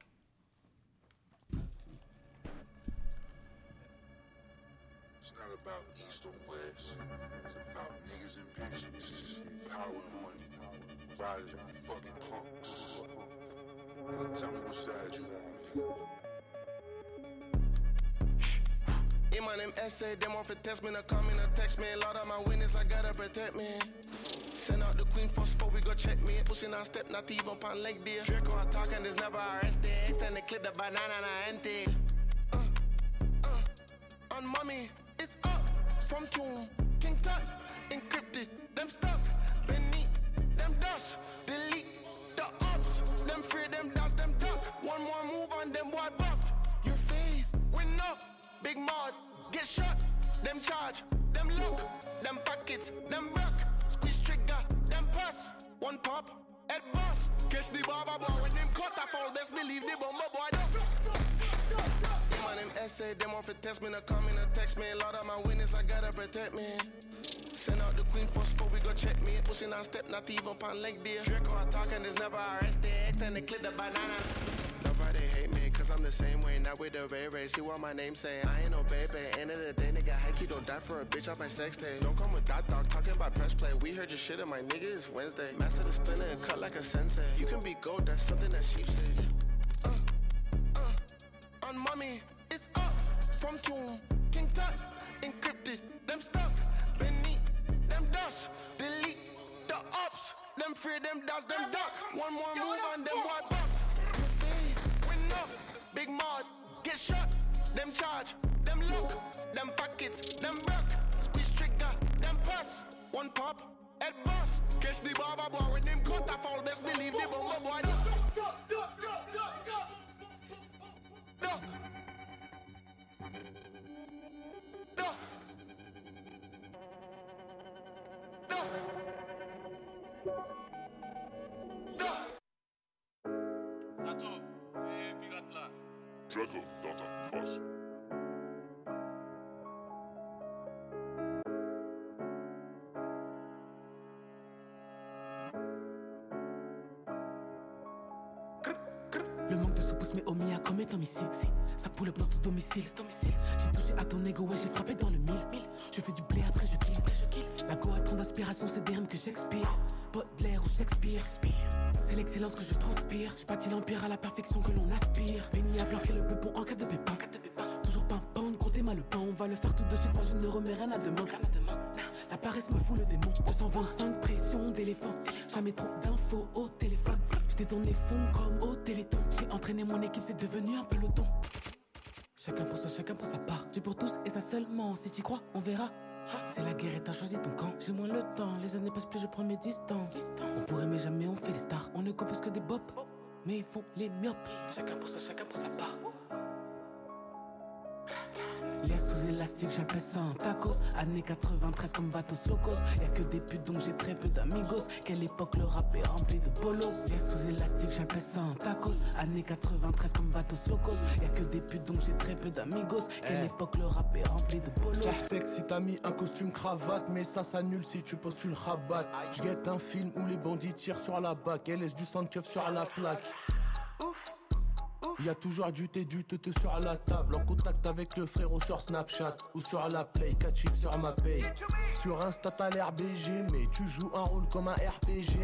It's not about east or west. It's about niggas and bitches. Power and money. Riding them fucking punks. Now tell me what side you on, nigga. In my name essay, them off a test me, not coming a text me. Lot of my witness, I gotta protect me. Send out the queen first before we go check me. Pushing on step, not even pan leg there. Draco, I talk and there's never arrested. Extend the clip, the banana, na empty. Uh, uh, on mommy, it's up. From tomb, King Tut, encrypted. Them stuck, beneath, them dust. Delete the ups, them free, them dust, them duck. One more move on them, boy bucked. Your face, win up. Big mod, get shot, them charge, them look, them pockets, them back, squeeze trigger, them pass, one pop, head boss, catch the barber boy, when them cut off all, best believe the bomber boy duck. In my name essay, them off a test me, not coming to text me, a lot of my witness, I gotta protect me. Send out the queen first before we go check me, pushing on step, not even pan leg there. Draco, I talk and there's never arrested, extend the clip, the banana. Love how they hate me, cause I'm the same way, not with the Ray Ray. See what my name say, I ain't no baby. End of the day, nigga, heck, you don't die for a bitch off my sex tape. Don't come with that dog, talking about press play. We heard your shit and my nigga is Wednesday. Master the splinter and cut like a sensei. You can be gold, that's something that sheep say. Uh, uh, on mommy, it's up. From tomb, King Tut, encrypted, them stuck. Beneath, them dust. Delete the ups, them free, them dust, them duck. One more move on them, boy bucked. Up, big mod, get shot, them charge, them look, them pockets, them back, squeeze trigger, them pass, one pop, head boss, catch the barber boy, when them cut off all, best believe the bomber boy duck, duck, duck, duck, duck, duck, duck, duck, duck, duck. Sato, eh, pigat là. Draco dans ta face. Le manque de sous-pousse met Omi à commettre homicide. Ça pull up dans ton domicile. J'ai touché à ton ego, ouais, j'ai frappé dans le mille. Je fais du blé, après je kill. La go a trop d'inspiration, c'est des rimes que j'expire. Baudelaire ou Shakespeare. C'est l'excellence que je transpire. Je bâtis l'empire à la perfection que l'on aspire. Béni à planquer le peupon en cas de pépin. Toujours pimpant, comptez mal le pain. On va le faire tout de suite, moi je ne remets rien à demain. La paresse me fout le démon. deux cent vingt-cinq pression d'éléphant. Jamais trop d'infos au téléphone. J'étais tourné fond comme au téléthon. J'ai entraîné mon équipe, c'est devenu un peloton. Chacun pour soi, chacun pour sa part. Dieu pour tous et ça seulement. Si t'y crois, on verra. C'est la guerre et t'as choisi ton camp. J'ai moins le temps, les années passent plus, je prends mes distances. On pourrait mais jamais on fait les stars. On ne compose que des bops, mais ils font les myopes. Chacun pour soi, chacun pour sa part. Les sous élastiques, j'appelle ça un tacos. Années quatre-vingt-treize comme Vatos Locos. Y'a que des putes donc j'ai très peu d'amigos. Quelle époque le rap est rempli de bolos. Les sous élastiques, j'appelle ça un tacos. Années quatre-vingt-treize comme Vatos Locos. Y'a que des putes donc j'ai très peu d'amigos. Quelle époque le rap est rempli de bolos. Ça sexe si t'as mis un costume cravate, mais ça s'annule si tu postules rabat. J'guette un film où les bandits tirent sur la bac et laissent du sang de keuf sur la plaque. Y'a toujours du thé, du teuteux sur la table. En contact avec le frérot sur Snapchat ou sur la play, quatre chiffres sur ma paye. Sur Insta t'as l'air B G, mais tu joues un rôle comme un R P G.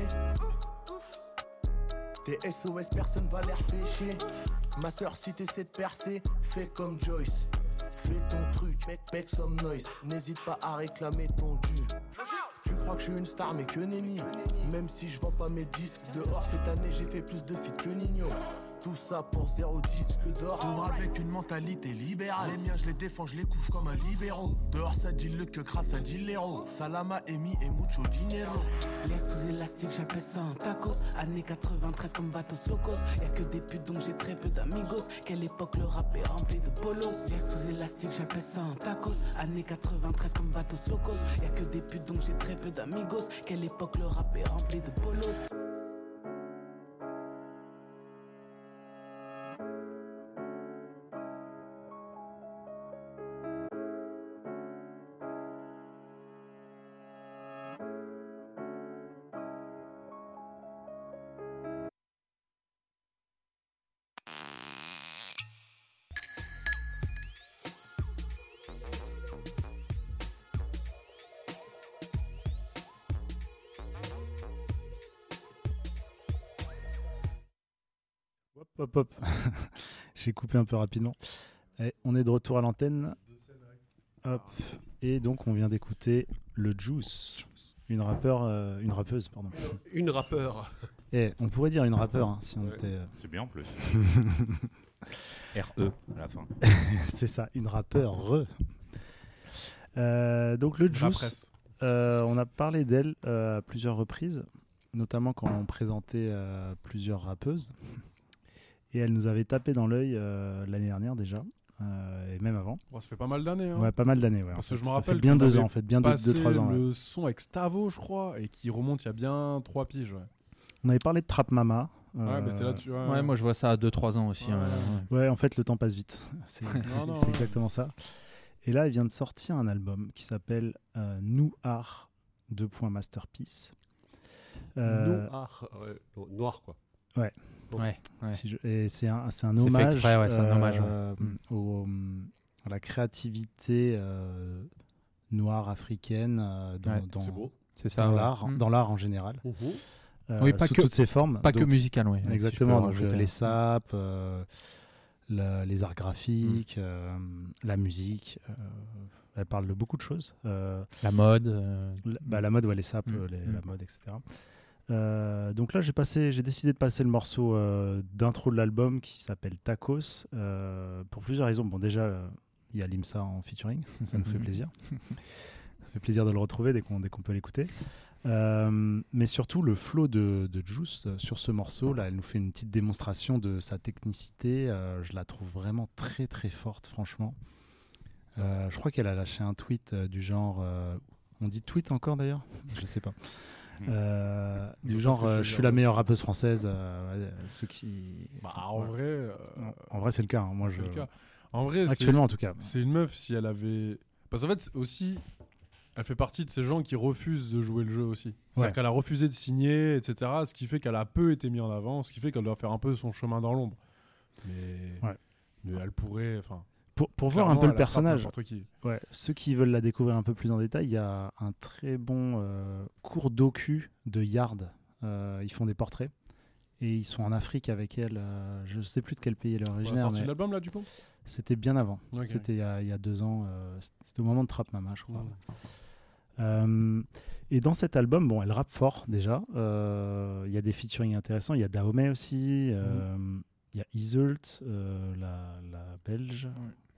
T'es S O S, personne va l'air pêcher. Ma soeur si t'essaies de percer, fais comme Joyce. Fais ton truc, make, make some noise. N'hésite pas à réclamer ton dû. Tu crois que je suis une star mais que nenni. Même si je vends pas mes disques dehors, cette année j'ai fait plus de feats que Nino. Tout ça pour zéro disque d'or. Pauvre avec une mentalité libérale. Les miens je les défends, je les couche comme un libéraux. Dehors ça dit le que grâce à Dillero. Salama, Emi et mucho dinero. Les sous élastiques, j'appelle ça un tacos. Années quatre-vingt-treize comme Vatos Locos. Y'a que des putes donc j'ai très peu d'amigos. Quelle époque le rap est rempli de bolos. Les sous élastiques, j'appelle ça un tacos. Années quatre-vingt-treize comme Vatos Locos. Y'a que des putes donc j'ai très peu d'amigos. Quelle époque le rap est rempli de bolos. Hop, hop, hop. J'ai coupé un peu rapidement. Et on est de retour à l'antenne. Hop. Et donc, on vient d'écouter le Juice, une rappeur, euh, une rappeuse, pardon. Une rappeur. Et on pourrait dire une rappeur hein, si on Ouais. était. euh, C'est bien en plus. R E à la fin. C'est ça, une rappeur. Euh, donc le Juice, Rappresse. euh, on a parlé d'elle euh, à plusieurs reprises, notamment quand on présentait euh, plusieurs rappeuses. Et elle nous avait tapé dans l'œil euh, l'année dernière déjà, euh, et même avant. Bon, ça fait pas mal d'années. Hein. Ouais, pas mal d'années. Ouais, Parce en que fait. je me Ça rappelle fait bien qu'on deux avait ans, en fait, bien deux, passé deux, trois ans. ouais. le son avec Stavo, je crois, et qui remonte il y a bien trois piges. Ouais, On avait parlé de Trap Mama. ouais euh, mais c'était là, tu vois. Ouais, moi je vois ça à deux trois ans aussi. Ouais. ouais, ouais. Ouais, en fait, le temps passe vite. C'est Non, c'est- non, c'est ouais. exactement ça. Et là, elle vient de sortir un album qui s'appelle euh, Nouar, deux points masterpiece. Euh, Noir, ouais, no- noir quoi. Ouais. Ouais, ouais. Si je- et c'est un, c'est un C'est fait hommage, exprès, ouais, c'est un hommage, ouais. euh, Mm. au- à la créativité euh, noire africaine euh, dans, Ouais, dans- C'est beau. C'est ça. dans ouais. l'art, Mm. dans l'art en général. Mhm. Euh, Oui, pas sous que- toutes ses formes. Pas que Donc, musical, oui. Exactement, donc, donc euh, les sapes, euh, la- les arts graphiques, euh, la musique. euh, elle parle de beaucoup de choses. Euh, La mode. euh, la, bah, la mode, ouais, les sapes, Mm. les- Mm. la mode, et cetera. Euh, donc là, j'ai passé, j'ai décidé de passer le morceau euh, d'intro de l'album qui s'appelle Tacos euh, pour plusieurs raisons. Bon, déjà, euh, il y a Limsa en featuring, ça nous fait Mhm. plaisir. Ça fait plaisir de le retrouver dès qu'on dès qu'on peut l'écouter. Euh, mais surtout, le flow de, de Juice euh, sur ce morceau, là, elle nous fait une petite démonstration de sa technicité. Euh, je la trouve vraiment très très forte, franchement. Euh, je crois qu'elle a lâché un tweet euh, du genre. euh, on dit tweet encore d'ailleurs Je sais pas. Euh, Je du vois genre, ce que tu euh, veux je dire, suis la ouais. meilleure rappeuse française. euh, ouais, ceux qui. Bah, enfin, en ouais. vrai. euh, Non, en vrai, c'est le cas. hein. Moi, c'est je. le cas. En vrai, c'est- Actuellement, en tout cas. c'est une meuf, si elle avait. Parce qu'en fait, c'est aussi. Elle fait partie de ces gens qui refusent de jouer le jeu aussi. C'est-à-dire Ouais. qu'elle a refusé de signer, et cetera. Ce qui fait qu'elle a peu été mise en avant, ce qui fait qu'elle doit faire un peu son chemin dans l'ombre. Mais, Ouais. mais elle pourrait. Enfin, Pour, pour voir un clairement, peu le elle attrape personnage, n'importe qui. ouais, ceux qui veulent la découvrir un peu plus en détail, il y a un très bon euh, cours docu de Yard. Euh, ils font des portraits et ils sont en Afrique avec elle. euh, je ne sais plus de quel pays elle est Elle a originaire, sorti mais l'album là du coup c'était bien avant. Ok. C'était il y, a, il y a deux ans. euh, c'était au moment de Trap Mama, je crois. Mm. Euh, et dans cet album, bon, elle rappe fort déjà. Euh, Il y a des featuring intéressants. Il y a Dahomey aussi. euh, Il y a Iseult, euh, la, la belge.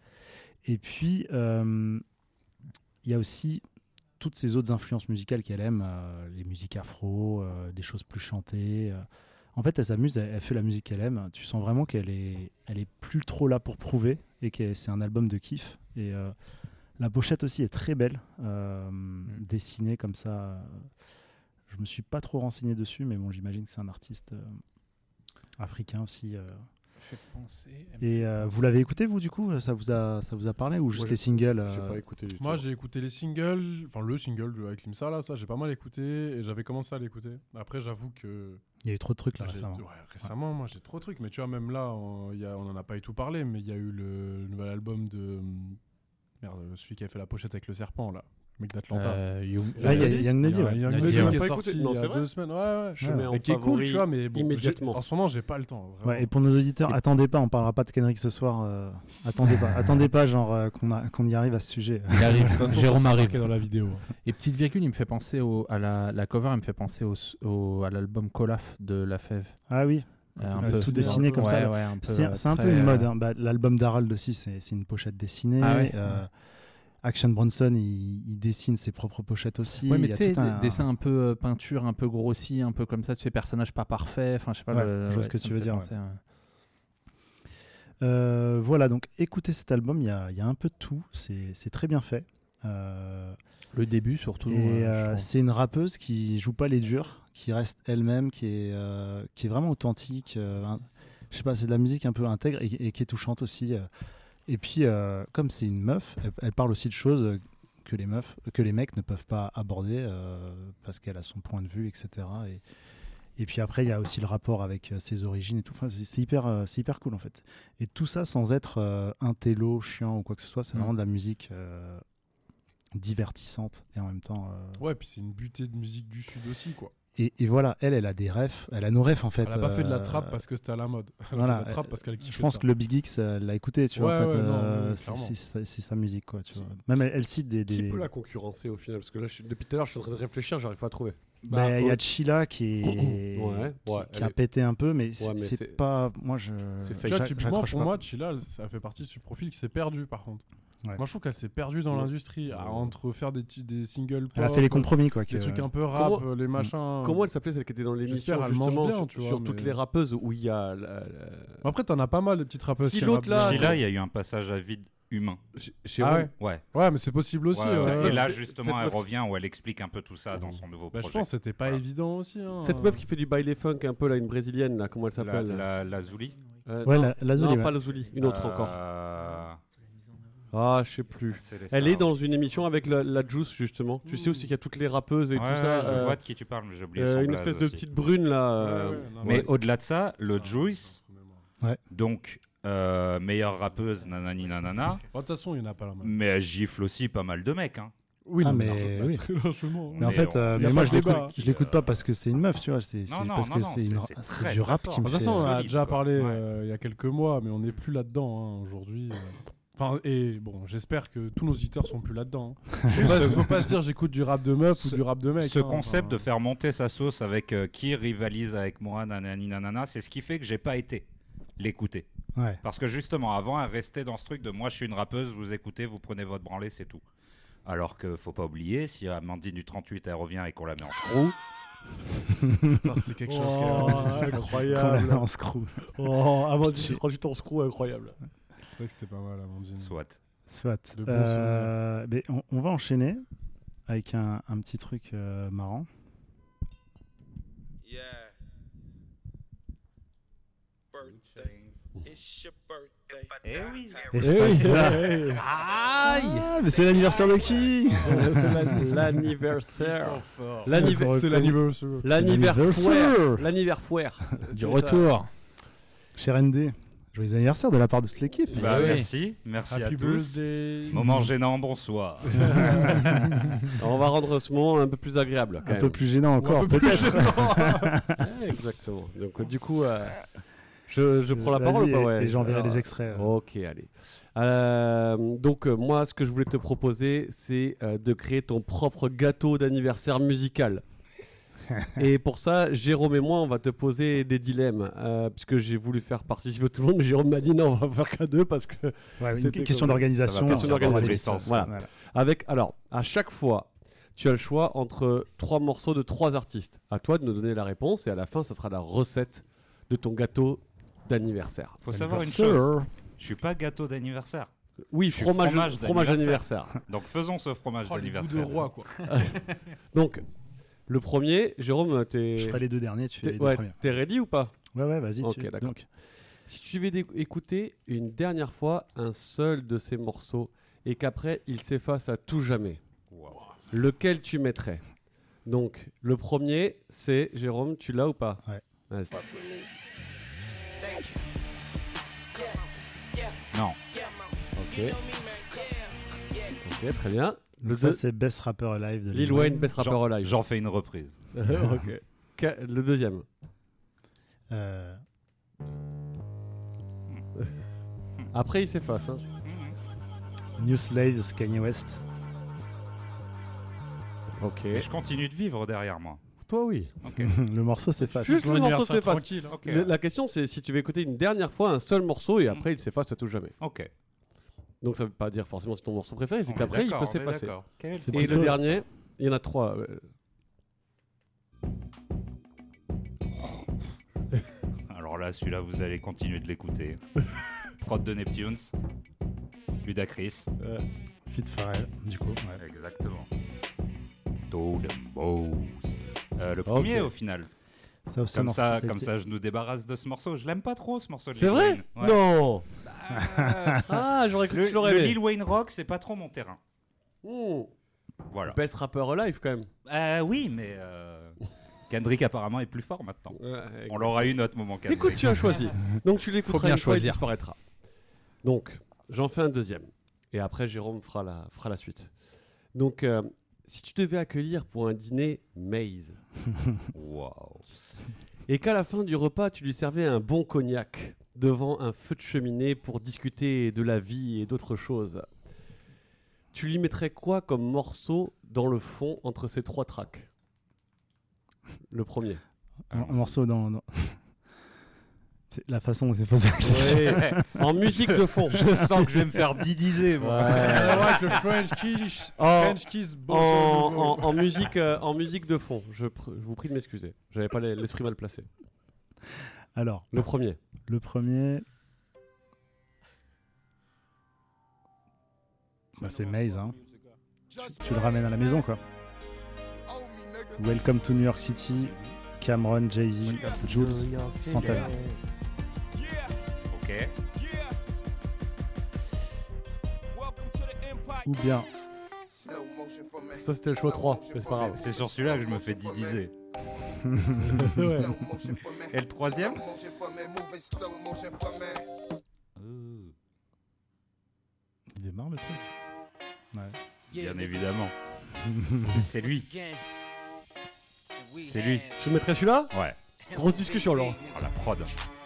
Et puis, euh, il y a aussi toutes ces autres influences musicales qu'elle aime, euh, les musiques afro, euh, des choses plus chantées. euh. En fait, elle s'amuse, elle, elle fait la musique qu'elle aime. Tu sens vraiment qu'elle est, elle est plus trop là pour prouver et que c'est un album de kiff. Et euh, la pochette aussi est très belle, euh, dessinée comme ça. Je me suis pas trop renseigné dessus, mais bon, j'imagine que c'est un artiste euh, africain aussi. euh. Fait penser, elle me Et fait euh, penser. vous l'avez écouté, vous, du coup ça vous, a, ça vous a parlé ou juste Moi, les j'ai- singles J'ai euh, pas écouté du tout. Moi j'ai écouté les singles, enfin le single de- avec Limsa là, ça j'ai pas mal écouté et j'avais commencé à l'écouter. Après j'avoue que Il y a eu trop de trucs là j'ai- récemment. ouais, récemment moi j'ai trop de trucs, mais tu vois même là on, il y a- on en a pas eu tout parlé, mais il y a eu le, le nouvel album de merde celui qui a fait la pochette avec le serpent là, le mec d'Atlanta. Euh, Young- Ah, il y a Young- Young Nady, Il y a ouais. Young Nady, Nady ouais. qui est Pas sorti écouté. il Non, y c'est a vrai deux semaines, ouais ouais. Je Ouais. mets en Et qui est cool, favori tu vois, mais bon, immédiatement. j'ai- en ce moment j'ai pas le temps. Vraiment. Ouais, et pour nos auditeurs, Et- attendez pas, on parlera pas de Kendrick ce soir. euh, attendez pas, attendez pas, genre euh, qu'on a- qu'on y arrive à ce sujet. Il arrive, De toute façon, Jérôme ça sera arrive. marqué dans la vidéo. Et petite virgule, il me fait penser au, à la, la cover, il me fait penser au, au- à l'album Colaf de La Fève. Ah oui, Euh, un Ouais, peu- tout dessiné comme ouais, ça. ouais, un peu, c'est euh, c'est un peu très, une mode. euh, hein. Bah, l'album d'Harold aussi, c'est c'est une pochette dessinée. Ah ouais. euh, Action Bronson, il, il dessine ses propres pochettes aussi. Ouais, mais Il y a tu sais, tout un- des dessins un peu euh, peinture, un peu grossi, un peu comme ça, tu sais, personnages pas parfaits. Enfin, je sais pas. Ouais, le- je vois ouais, ce que ça tu me veux fait dire, penser à- Euh, voilà, donc écoutez cet album, il y a, il y a un peu de tout. C'est c'est très bien fait. Euh, Le début, surtout. Et euh, je euh, trouve. c'est une rappeuse qui joue pas les durs, qui reste elle-même, qui est euh, qui est vraiment authentique. euh, un- je sais pas, c'est de la musique un peu intègre et, et qui est touchante aussi. euh. Et puis, euh, comme c'est une meuf, elle, elle parle aussi de choses que les meufs, que les mecs ne peuvent pas aborder euh, parce qu'elle a son point de vue, et cetera. Et, et puis après, il y a aussi le rapport avec euh, ses origines et tout. Enfin, c'est c'est hyper, euh, c'est hyper cool en fait. Et tout ça sans être euh, un télo, chiant ou quoi que ce soit. C'est Mm. vraiment de la musique euh, divertissante et en même temps. euh, Ouais, puis c'est une butée de musique du sud aussi quoi. Et, et voilà, elle, elle a des refs, elle a nos refs en fait. Elle a pas fait de la euh, trappe parce que c'était à la mode. Elle voilà, a fait de la trappe euh, parce qu'elle Je kiffait pense ça. que le Big X euh, l'a écouté, tu vois. Ouais, En fait, ouais, non, euh, oui, c'est- clairement. c'est sa- c'est sa musique, quoi. Tu vois. Même elle, elle cite des. Qui des... peut la concurrencer au final? Parce que là, je suis- depuis tout à l'heure, je suis en train de réfléchir, j'arrive pas à trouver. Bah, il y a oh. Chila qui, est... Ouais, qui, ouais, qui elle a est- pété un peu, mais c'est Ouais, mais c'est c'est- pas. Moi, je. C'est Tu fake. vois, j'a- typiquement, j'accroche pour pas. moi, Chila, ça fait partie de ce profil qui s'est perdu par contre. Ouais. Moi, je trouve qu'elle s'est perdue dans Ouais. l'industrie. à- Entre faire des, ti- des singles Elle a pop, fait les compromis, quoi. des que- trucs un peu rap, Comment- euh, les machins. Comment elle s'appelait celle qui était dans l'émission J'espère, elle mange justement bien, sur, tu vois, sur mais- toutes les rappeuses où il y a la- la- Après, t'en as pas mal de petites rappeuses. Si qui l'autre, rappent là, bien. Sheila, il y a eu un passage à vide humain. chez- chez Ah Ron- ouais. Ouais. Ouais, mais c'est possible aussi. Ouais, ouais, ouais, Et ouais. là, Cette justement, elle meuf- revient où elle explique un peu tout ça dans son nouveau Bah, je projet. pense que c'était pas Voilà. évident aussi. hein. Cette meuf qui fait du baile funk un peu là, une brésilienne là, comment elle La, s'appelle? la, la Zouli. Euh, Ouais, non, la, la Zuli, non, ouais. pas la Zouli, une autre encore. Euh, Ah, je sais plus. c'est les Elle stars. est dans une émission avec la, la Juice justement. Tu sais aussi qu'il y a toutes les rappeuses et Ouais, tout ça. je euh, vois de qui tu parles, mais j'ai oublié euh, son une blaze espèce de aussi. petite brune là. euh, Ouais, ouais, non, Mais ouais. au-delà de ça, le Juice, Ouais. donc euh, meilleure rappeuse, nanani nanana, Oh, de toute façon, il n'y en a pas la main. mais elle gifle aussi pas mal de mecs. Hein. Oui, Ah, non, mais large- oui. très largement. Mais en Mais fait, on- euh, y a mais moi pas je de l'écoute, débat. je l'écoute pas parce que c'est une meuf, tu vois. C'est c'est Non, non, parce non, que non, c'est c'est- une- c'est c'est très, du très rap fort. qui me De toute fait. façon, on en a solide, déjà quoi. parlé Ouais. euh, il y a quelques mois, mais on n'est plus là-dedans hein, aujourd'hui. euh. Enfin, et bon, j'espère que tous nos auditeurs sont plus là-dedans. hein. Faut pas, faut pas se dire j'écoute du rap de meuf ou Ce- du rap de mec. Ce hein, concept enfin. de faire monter sa sauce avec euh, qui rivalise avec moi, nanani nanana, c'est ce qui fait que j'ai pas été l'écouter. Ouais. Parce que justement, avant, elle restait dans ce truc de moi, je suis une rappeuse, vous écoutez, vous prenez votre branlée, c'est tout. Alors que faut pas oublier, si Amandine du trente-huit elle revient et qu'on la met en screw, Putain, c'était quelque chose. Oh, quand même. incroyable. En screw. Oh, avant de prendre du temps screw, incroyable. C'est vrai que c'était pas mal, Amandine. soit. Soit. De bons Euh, mais on, on va enchaîner avec un, un petit truc euh, marrant. Yeah. Birthday. It's your birthday. Eh oui. Et- Hey, Aïe. hey. Ah, mais c'est l'anniversaire de qui? C'est la- l'anniversaire. L'anniversaire. C'est l'anniversaire. L'anniversaire. L'anniversaire. Du C'est ça. retour. Cher N D, joyeux anniversaire de la part de toute l'équipe. Bah, oui. merci, merci Happy à tous. birthday. Moment gênant, bonsoir. On va rendre ce moment un peu plus agréable. Quand Un même. peu plus gênant encore, peu plus peut-être. Ouais, exactement. Donc, euh, du coup, euh, je, je prends la Vas-y, parole ou pas et- ouais, et j'enverrai alors, les extraits. Ok, allez. Euh, donc, euh, moi, ce que je voulais te proposer, c'est euh, de créer ton propre gâteau d'anniversaire musical. Et pour ça, Jérôme et moi, on va te poser des dilemmes. Euh, puisque j'ai voulu faire participer tout le monde, mais Jérôme m'a dit non, on va faire qu'à deux parce que. Ouais, une c'était question comme- d'organisation. ça va partir on va dans tous parler les de ça. sens. Voilà. Avec, alors, à chaque fois, tu as le choix entre trois morceaux de trois artistes. À toi de nous donner la réponse et à la fin, ça sera la recette de ton gâteau d'anniversaire. Faut savoir une Anniversaire. chose. Je suis pas gâteau d'anniversaire. Oui, Je suis fromage, fromage fromage d'anniversaire. d'anniversaire. Donc faisons ce fromage Oh, les goûts de d'anniversaire. roi, quoi. Donc, le premier, Jérôme, t'es. Je ferai les deux derniers, tu fais t'es- les deux ouais, premiers. t'es ready ou pas? Ouais, ouais, vas-y. Ok, tu- d'accord. donc, Si tu devais dé- écouter une dernière fois un seul de ces morceaux et qu'après il s'efface à tout jamais, Wow. lequel tu mettrais? Donc, le premier, c'est Jérôme, tu l'as ou pas? Ouais. Vas-y. Non. Ok. Ok, très bien. Le donc ça, deux- c'est Best Rapper Alive de Lil Wayne, Best Rapper J'en- Alive. J'en fais une reprise. Ok. Ca- Le deuxième. Euh, Après, il s'efface. Hein. New Slaves, Kanye West. Ok. Et je continue de vivre derrière moi. Toi, oui. Ok. Le morceau s'efface. Juste le morceau anniversaire s'efface. tranquille. Ok. Le- La question, c'est si tu veux écouter une dernière fois un seul morceau et après il s'efface à tout jamais. Ok. Donc ça veut pas dire forcément c'est ton morceau préféré, c'est On est qu'après il d'accord, peut on est s'effacer. d'accord. Quel est le C'est Et plutôt- le dernier, il y en a trois. euh, Alors là, celui-là, vous allez continuer de l'écouter. Prod de Neptunes. Ludacris. euh, Fit Pharrell, du coup. ouais. Exactement. Toad Bows. Euh, le premier Ok. au final. Ça, aussi, Comme non, ça, c'est peut-être- comme ça, je nous débarrasse de ce morceau. Je l'aime pas trop ce morceau. de C'est Lil vrai Wayne. Ouais. Non Euh, Ah, j'aurais cru le, que tu l'aurais le aimé. Lil Wayne rock, c'est pas trop mon terrain. Mmh. Voilà. Best rapper alive quand même. Euh, oui, mais euh, Kendrick apparemment est plus fort maintenant. Ouais, On exact. l'aura eu notre moment Kendrick. Écoute, tu as choisi. Donc tu l'écouteras bien une fois et il choisir. disparaîtra. Donc, j'en fais un deuxième. Et après, Jérôme fera la, fera la suite. Donc, euh, si tu devais accueillir pour un dîner Maze, Waouh. et qu'à la fin du repas, tu lui servais un bon cognac devant un feu de cheminée pour discuter de la vie et d'autres choses, tu lui mettrais quoi comme morceau dans le fond entre ces trois tracks? Le premier. Un, un morceau dans. dans- C'est la façon dont c'est posé la question. Ouais, en musique de fond. Je sens que je vais me faire didiser, moi. Ouais. Avec le French Kiss. En- French Kiss. En, Bonjour, Hugo. en- en musique, euh, en musique de fond, je, pr- je vous prie de m'excuser. J'avais pas les- l'esprit mal placé. Alors, Le premier. le premier. Bah, c'est Maze, hein. Tu le ramènes à la maison, quoi. Welcome to New York City, Cameron, Jay-Z, Jules, Santana. Ok. Ou bien, Ça, c'était le choix trois, mais c'est pas grave. C'est sur celui-là que je me fais didiser. Ouais. Et le troisième il démarre le truc. Ouais. Bien évidemment. C'est- C'est lui. C'est lui. Tu mettrais celui-là? Ouais. Grosse discussion, alors. Oh, la prod.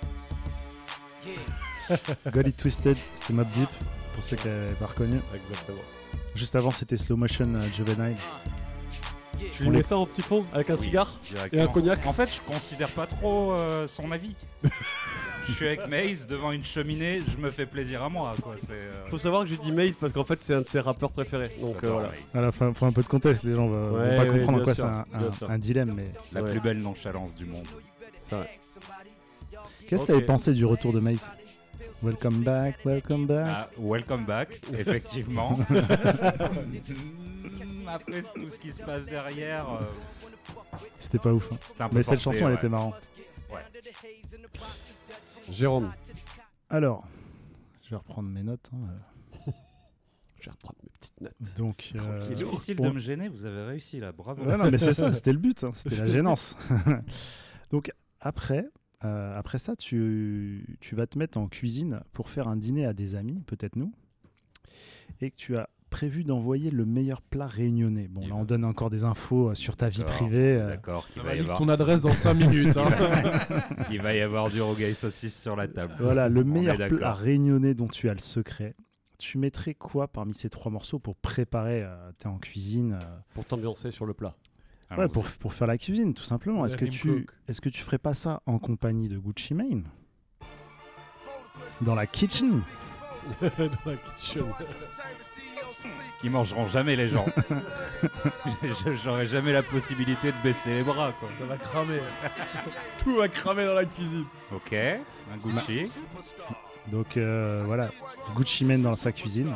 Got It Twisted, c'est Mobb Deep, pour ceux qui n'avaient pas reconnu. Exactement. Juste avant, c'était Slow Motion euh, Juvenile. Tu lui On mets les- ça en petit fond avec un Oui, cigare directement. et un cognac. En fait, je considère pas trop euh, son avis. Je suis avec Maze devant une cheminée, je me fais plaisir à moi. Quoi. C'est, euh, Faut savoir que j'ai dit Maze parce qu'en fait, c'est un de ses rappeurs préférés. Donc euh, j'adore voilà. Maze. Alors, faut, faut un peu de contexte, les gens vont, vont Ouais, pas ouais, comprendre en bien quoi sûr, c'est un, bien un- sûr. un dilemme. Mais La Ouais. plus belle nonchalance du monde. C'est vrai. qu'est-ce que Ok. t'avais pensé du retour de Maze? Welcome back, welcome back. Ah, welcome back, effectivement. après tout ce qui se passe derrière. euh, C'était pas ouf. hein. C'était un peu Mais cette forcé, chanson, elle ouais. était marrante. Ouais. Jérôme. Alors, je vais reprendre mes notes. hein. Je vais reprendre mes petites notes. Donc, euh, C'est difficile on- de me gêner, vous avez réussi là, bravo. Ouais, non, mais c'est ça, c'était le but, hein, c'était la C'était- gênance. Donc après, euh, après ça, tu, tu vas te mettre en cuisine pour faire un dîner à des amis, peut-être nous, et que tu as prévu d'envoyer le meilleur plat réunionnais. Bon, Il là, va- on donne encore des infos euh, sur ta vie D'accord, privée. euh. D'accord, qu'il Ça va va y lire avoir. ton adresse dans cinq minutes. hein. Il va y avoir du rogaille saucisse sur la table. Voilà, le On est meilleur d'accord. plat réunionnais dont tu as le secret. Tu mettrais quoi parmi ces trois morceaux pour préparer euh, T'es en cuisine euh, Pour t'ambiancer sur le plat. ouais, Allons-y. pour, pour faire la cuisine, tout simplement. Est-ce que, Rim tu, Cook. est-ce que tu ferais pas ça en compagnie de Gucci Mane dans la kitchen? Dans la kitchen. Ils mangeront jamais les gens. Je- J'aurai jamais la possibilité de baisser les bras, quoi. Ça va cramer. Tout va cramer dans la cuisine. Ok, un Gucci. Donc euh, voilà, Gucci Mane dans sa cuisine.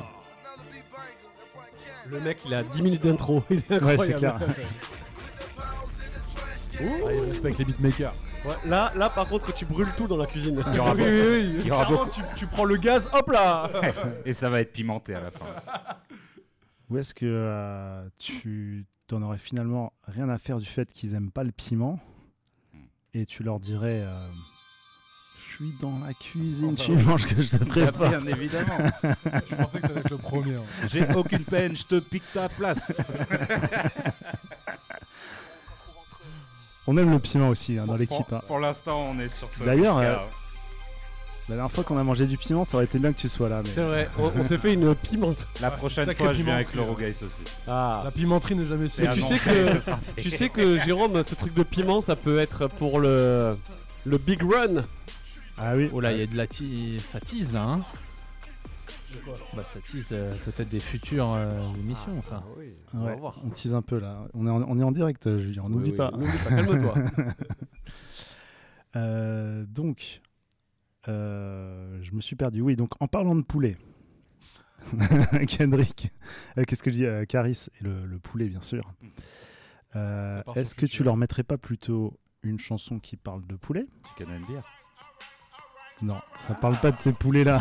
Le mec, il a dix minutes d'intro. Il est Ouais, incroyable. c'est clair. Ah, il respecte les beatmakers. Ouais, là, là, par contre, tu brûles tout dans la cuisine. Il y aura Oui, beaucoup- oui, oui. il y aura Clairement, beaucoup- tu, tu prends le gaz, hop là. Et ça va être pimenté à la fin. Ou est-ce que euh, tu t'en aurais finalement rien à faire du fait qu'ils aiment pas le piment et tu leur dirais euh, je suis dans la cuisine, tu manges que je te prépare. Bien évidemment. Je pensais que ça allait être le premier. hein. J'ai aucune peine, je te pique ta place. On aime le piment aussi hein, dans Pour- l'équipe. Pour, hein. pour l'instant, on est sur ce. D'ailleurs, risque, euh, hein. La dernière fois qu'on a mangé du piment, ça aurait été bien que tu sois là. Mais... C'est vrai, on, on s'est fait une pimente. La prochaine sacré fois, je viens avec pimenterie, le hein. rogaille saucisse. Ah. La pimenterie n'est jamais C'est Mais tu sais annoncé, que- ce sera fait. Tu sais que Jérôme, ce truc de piment, ça peut être pour le, le big run. Ah oui. Oh là, il y a de la tease, ça tease là, hein. Bah ça tease euh, peut-être des futures euh, émissions, ça. Ah oui, on Ouais, va voir. on tease un peu là. On est en, on est en direct, euh, Julien. Oui, N'oublie oui, pas. N'oublie pas, calme-toi. Euh, donc, euh, je me suis perdu. Oui, donc en parlant de poulet, Kendrick, euh, qu'est-ce que je dis euh, Caris et le, le poulet, bien sûr. Euh, Ça part sur Est-ce que tu futur. leur mettrais pas plutôt une chanson qui parle de poulet? Chicken and beer. Non, ça parle pas de ces poulets-là.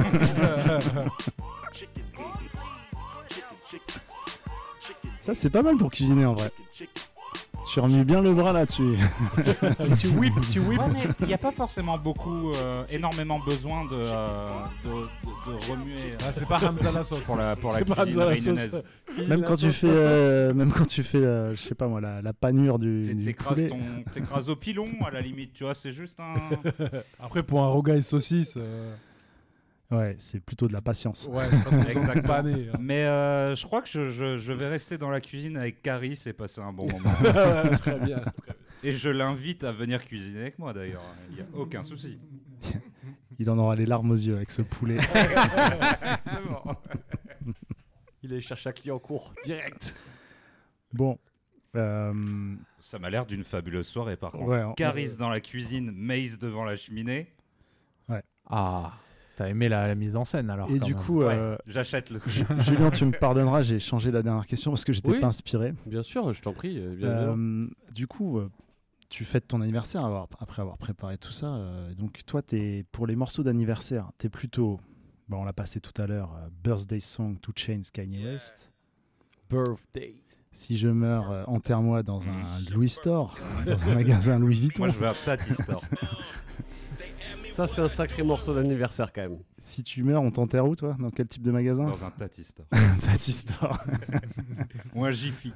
Ça, c'est pas mal pour cuisiner en vrai. Tu remues bien le bras là-dessus. tu whip, tu whip. Ouais, mais il n'y a pas forcément beaucoup, euh, énormément besoin de, euh, de, de, de remuer. Ah, c'est pas Hamza la sauce. Pour la, pour la C'est pas cuisine Hamza la sauce. réunionnaise. Même quand tu fais, euh, même quand tu fais, euh, je sais pas moi, la, la panure du, T'é- du T'écrases poulet. ton- t'écrases au pilon, à la limite, tu vois, c'est juste un. Après, pour un rogaille saucisse. euh, Ouais, c'est plutôt de la patience. Ouais, c'est pas trop Exactement. pané, hein. Mais euh, je crois que je, je, je vais rester dans la cuisine avec Caris et passer un bon moment. Ouais, très bien. Et je l'invite à venir cuisiner avec moi d'ailleurs. Il n'y a aucun souci. Il en aura les larmes aux yeux avec ce poulet. Exactement. Il est chercher un client en cours, direct. Bon. euh, Ça m'a l'air d'une fabuleuse soirée par contre. Ouais, on- Caris dans la cuisine, Maze devant la cheminée. Ah, t'as aimé la, la mise en scène alors. Et quand du même. coup, Ouais, euh, j'achète le Ju- Julien, tu me pardonneras, j'ai changé la dernière question parce que j'étais Oui. pas inspiré. Bien sûr, je t'en prie. euh, Bien, évidemment. Euh, du coup, euh, tu fêtes ton anniversaire avoir- après avoir préparé tout ça. euh, donc toi, t'es, pour les morceaux d'anniversaire, t'es plutôt, bon, on l'a passé tout à l'heure, euh, Birthday Song, Two Chainz, Kanye West. Birthday. Si je meurs, euh, enterre-moi dans un Louis Store, dans un magasin Louis Vuitton. Moi je veux un Tati Store. Ça, c'est un sacré morceau d'anniversaire quand même. Si tu meurs, on t'enterre où, toi? Dans quel type de magasin? Dans un Tati Store. Tati Store. Ou un Jiffy.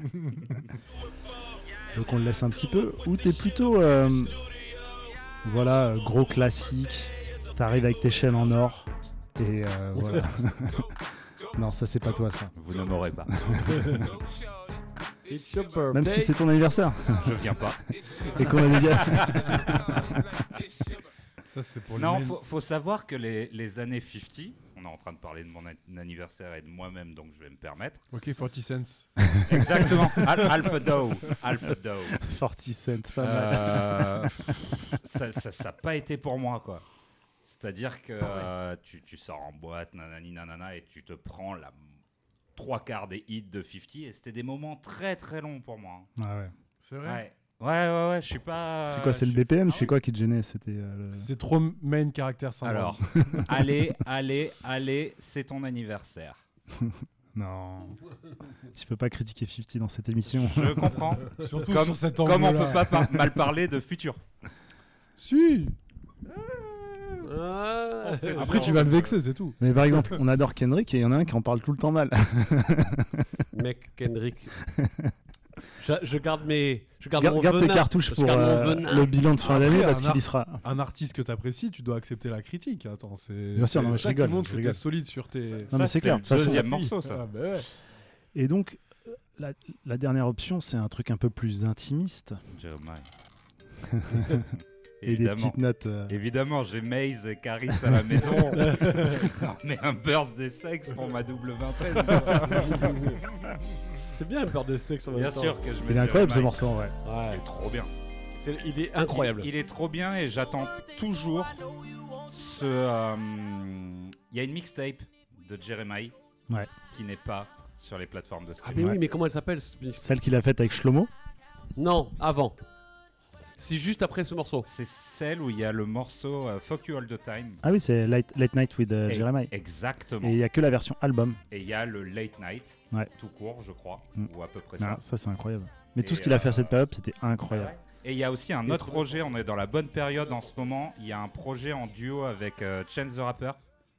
Donc on le laisse un petit peu. Ou t'es plutôt, euh, voilà, euh, gros classique. T'arrives avec tes chaînes en or. Et euh, voilà. Non, ça c'est pas toi ça. Vous ne m'aurez pas. It's your birthday. Même si c'est ton anniversaire. Je viens pas. Et qu'on a des gars. Ça, c'est pour les Non, mails. faut, faut savoir que les, les années cinquante, on est en train de parler de mon an- anniversaire et de moi-même, donc je vais me permettre. Ok, forty cents. Exactement. Al- Alpha Doe. Alpha Doe. forty cents, pas mal. Euh, ça n'a ça, ça pas été pour moi, quoi. C'est-à-dire que euh, tu, tu sors en boîte, nanani, nanana, et tu te prends la trois quarts des hits de cinquante et c'était des moments très très longs pour moi. Ah ouais. C'est vrai. Ouais. Ouais, ouais, ouais, je suis pas. C'est quoi, c'est le je- B P M, Ah c'est oui. quoi qui te gênait? C'était euh, le- C'est trop main caractère syndrome. Alors, allez, allez, allez, c'est ton anniversaire. Non. Tu peux pas critiquer cinquante dans cette émission. Je comprends. Surtout comme, sur cet comme on angle-là. peut pas par- mal parler de futur. Si. Ah, Après, tu vas le vexer, c'est tout. Mais par exemple, on adore Kendrick et il y en a un qui en parle tout le temps mal. Mec, Kendrick. je, je garde mes. Je garde Garde, mon garde tes venin. cartouches Je pour garde mon euh, venin. le bilan de fin Après, d'année un parce qu'il y art- sera. Un artiste que t'apprécies, tu dois accepter la critique. Attends, c'est. Bien sûr, c'est non, mais je ça rigole, qui montre je que rigole. t'es solide sur tes. Non, Ça, mais c'est c'était clair. le De toute façon- deuxième morceau, ça. Ah, bah ouais. Et donc, euh, la, la dernière option, c'est un truc un peu plus intimiste. Jeremiah. Et des Évidemment. petites notes. euh, Évidemment, j'ai Maze et Caris à la maison. Non, mais un burst des sexes pour ma double vingtaine. C'est bien le peur de sexe en même Bien temps. sûr que je Il est mets incroyable ce Jeremiah. morceau en vrai. Ouais. Il est trop bien. C'est- il est incroyable. Il, il est trop bien et j'attends toujours ce. euh, Il y a une mixtape de Jeremiah Ouais. qui n'est pas sur les plateformes de Ah, streaming. mais oui, mais comment elle s'appelle ce- Celle qu'il a faite avec Shlomo. Non, avant. C'est juste après ce morceau. C'est celle où il y a le morceau euh, Fuck You All the Time. Ah oui, c'est Late, Late Night with euh, Et- Jeremiah. Exactement. Et il n'y a que la version album. Et il y a le Late Night, Ouais. tout court, je crois, Mm. ou à peu près Ah, ça. ça, c'est incroyable. Mais tout Et, ce qu'il a fait à euh, cette période, c'était incroyable. Et il y a aussi un Il est autre trop projet, on est dans la bonne période en ce moment. Il y a un projet en duo avec euh, Chance the Rapper,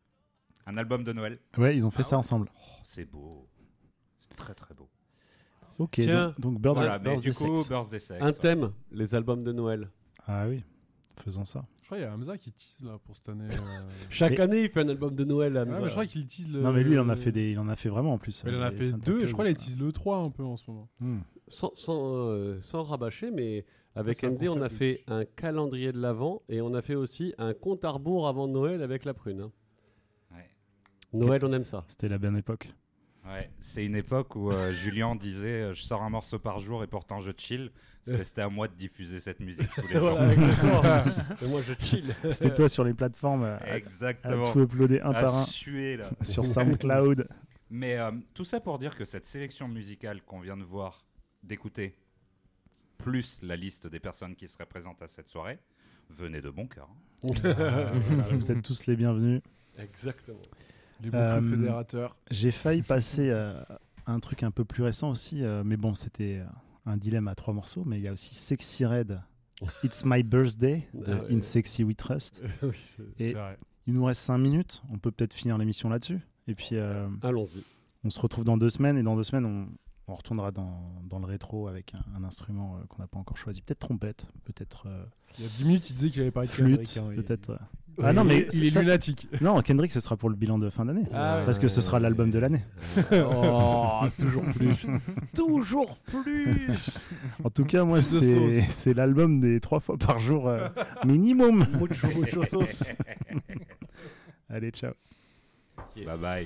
un album de Noël. Ouais, ils ont fait Ah ça ouais. ensemble. Oh, c'est beau, c'est très très beau. Ok, Tiens, donc, donc Birds, Voilà, mais Birds du des coup, Sex. Birthday Sex. Un thème, les albums de Noël. Ah oui, faisons ça. Je crois qu'il y a Hamza qui tease là pour cette année. euh. Chaque Et- année, il fait un album de Noël. Ouais, Hamza. mais je crois qu'il tease le. Non, mais lui, il en a fait des, il en a fait vraiment en plus. Il en a euh, fait les Santa deux et je Claus, crois qu'il ça. tease le trois un peu en ce moment. Hmm. Sans, sans, euh, sans rabâcher, mais avec C'est un M D, on a concept de fait bouche. un calendrier de l'Avent et on a fait aussi un compte à rebours avant Noël avec la prune. hein. Ouais. Noël, on aime ça. C'était la bonne époque. Ouais, c'est une époque où euh, Julien disait euh, je sors un morceau par jour et pourtant je chill. Parce que c'était à moi de diffuser cette musique tous les jours. Voilà, exactement. Et moi, je chill. C'était toi sur les plateformes à, à Exactement. tout uploader un À par un suer, là. sur SoundCloud. Mais euh, tout ça pour dire que cette sélection musicale qu'on vient de voir, d'écouter, plus la liste des personnes qui seraient présentes à cette soirée, venez de bon cœur. hein. Euh, voilà, vous êtes tous les bienvenus. Exactement. Les boucles Euh, fédérateurs. J'ai failli passer euh, à un truc un peu plus récent aussi, euh, mais bon, c'était euh, un dilemme à trois morceaux. Mais il y a aussi Sexy Red, It's My Birthday de Ah ouais. In Sexy We Trust. Oui, c'est- Et C'est vrai. il nous reste cinq minutes. On peut peut-être finir l'émission là-dessus. Et puis, euh, Allons-y. on se retrouve dans deux semaines. Et dans deux semaines, on, on retournera dans, dans le rétro avec un, un instrument euh, qu'on n'a pas encore choisi. Peut-être trompette, peut-être euh, Il y a dix minutes, il disait qu'il avait parlé de flûte, Kendrick, hein, il- peut-être. euh, Il Ah non, est- mais il est ça, c'est- lunatique. Non, Kendrick, ce sera pour le bilan de fin d'année. Ah parce que ce sera l'album de l'année. Oh, toujours plus. toujours plus. En tout cas, moi, De c'est sauce. c'est l'album des trois fois par jour euh, minimum. Mucho, mucho sauce. Allez, ciao. Bye bye.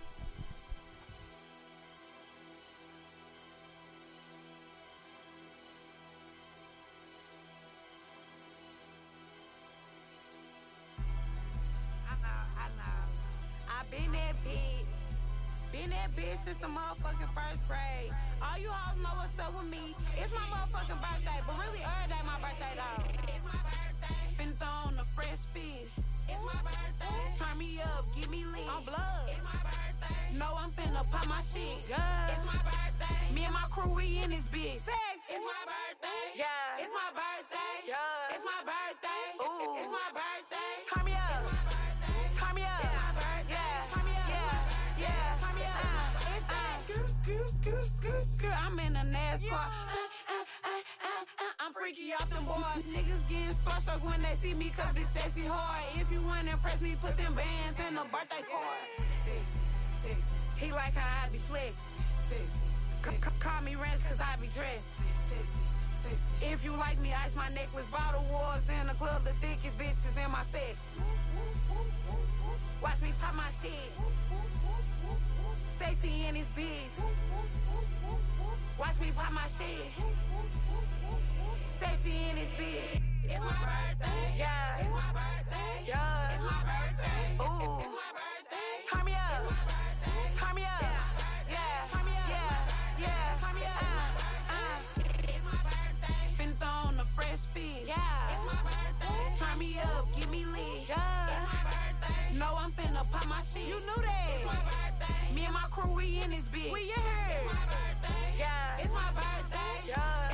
I know, I know. I been that bitch. Been that bitch since the motherfucking first grade. All you hoes know what's up with me. It's my motherfucking birthday, but really every day my birthday though. It's my birthday. Finna throw on a fresh fit. It's my birthday. Turn me up, get me lit. On blood. It's my birthday. No, I'm finna pop my shit. Yeah. It's my birthday. Me and my crew, we in this bitch. Sex. It's my birthday. Yeah. It's my birthday. Yeah. It's my birthday. Ooh. It's my birthday. Turn me up. It's my birthday. Turn me up. It's my birthday. Yeah. Turn me up. Yeah. Yeah. Turn me up. Uh, it's uh, scoot, scoot, scoot, scoot, scoot. I'm in a NASCAR. Uh, uh, uh, uh, uh, I'm freaky off them boys. Niggas getting starstruck when they see me cause it's sexy hard. If you wanna impress me, put them bands in the birthday card. Sexy, sexy. He like how I be flex. Sexy. C- c- call me ranch cause I be dressed. Sexy, sexy. If you like me, ice my necklace. Bottle wars in the club, the thickest bitches in my section. Watch me pop my shit. Sexy in his bitch. Watch me pop my shit. Sexy in his bitch. It's my birthday. Yeah. It's my birthday. Yeah. It's my birthday. Ooh. It's my birthday. Turn me up. It's my birthday. Turn me up. Yeah. No, I'm finna pop my shit. You knew that. It's my birthday. Me and my crew, we in this bitch. We in here. It's my birthday. Yeah. It's my birthday. Yeah.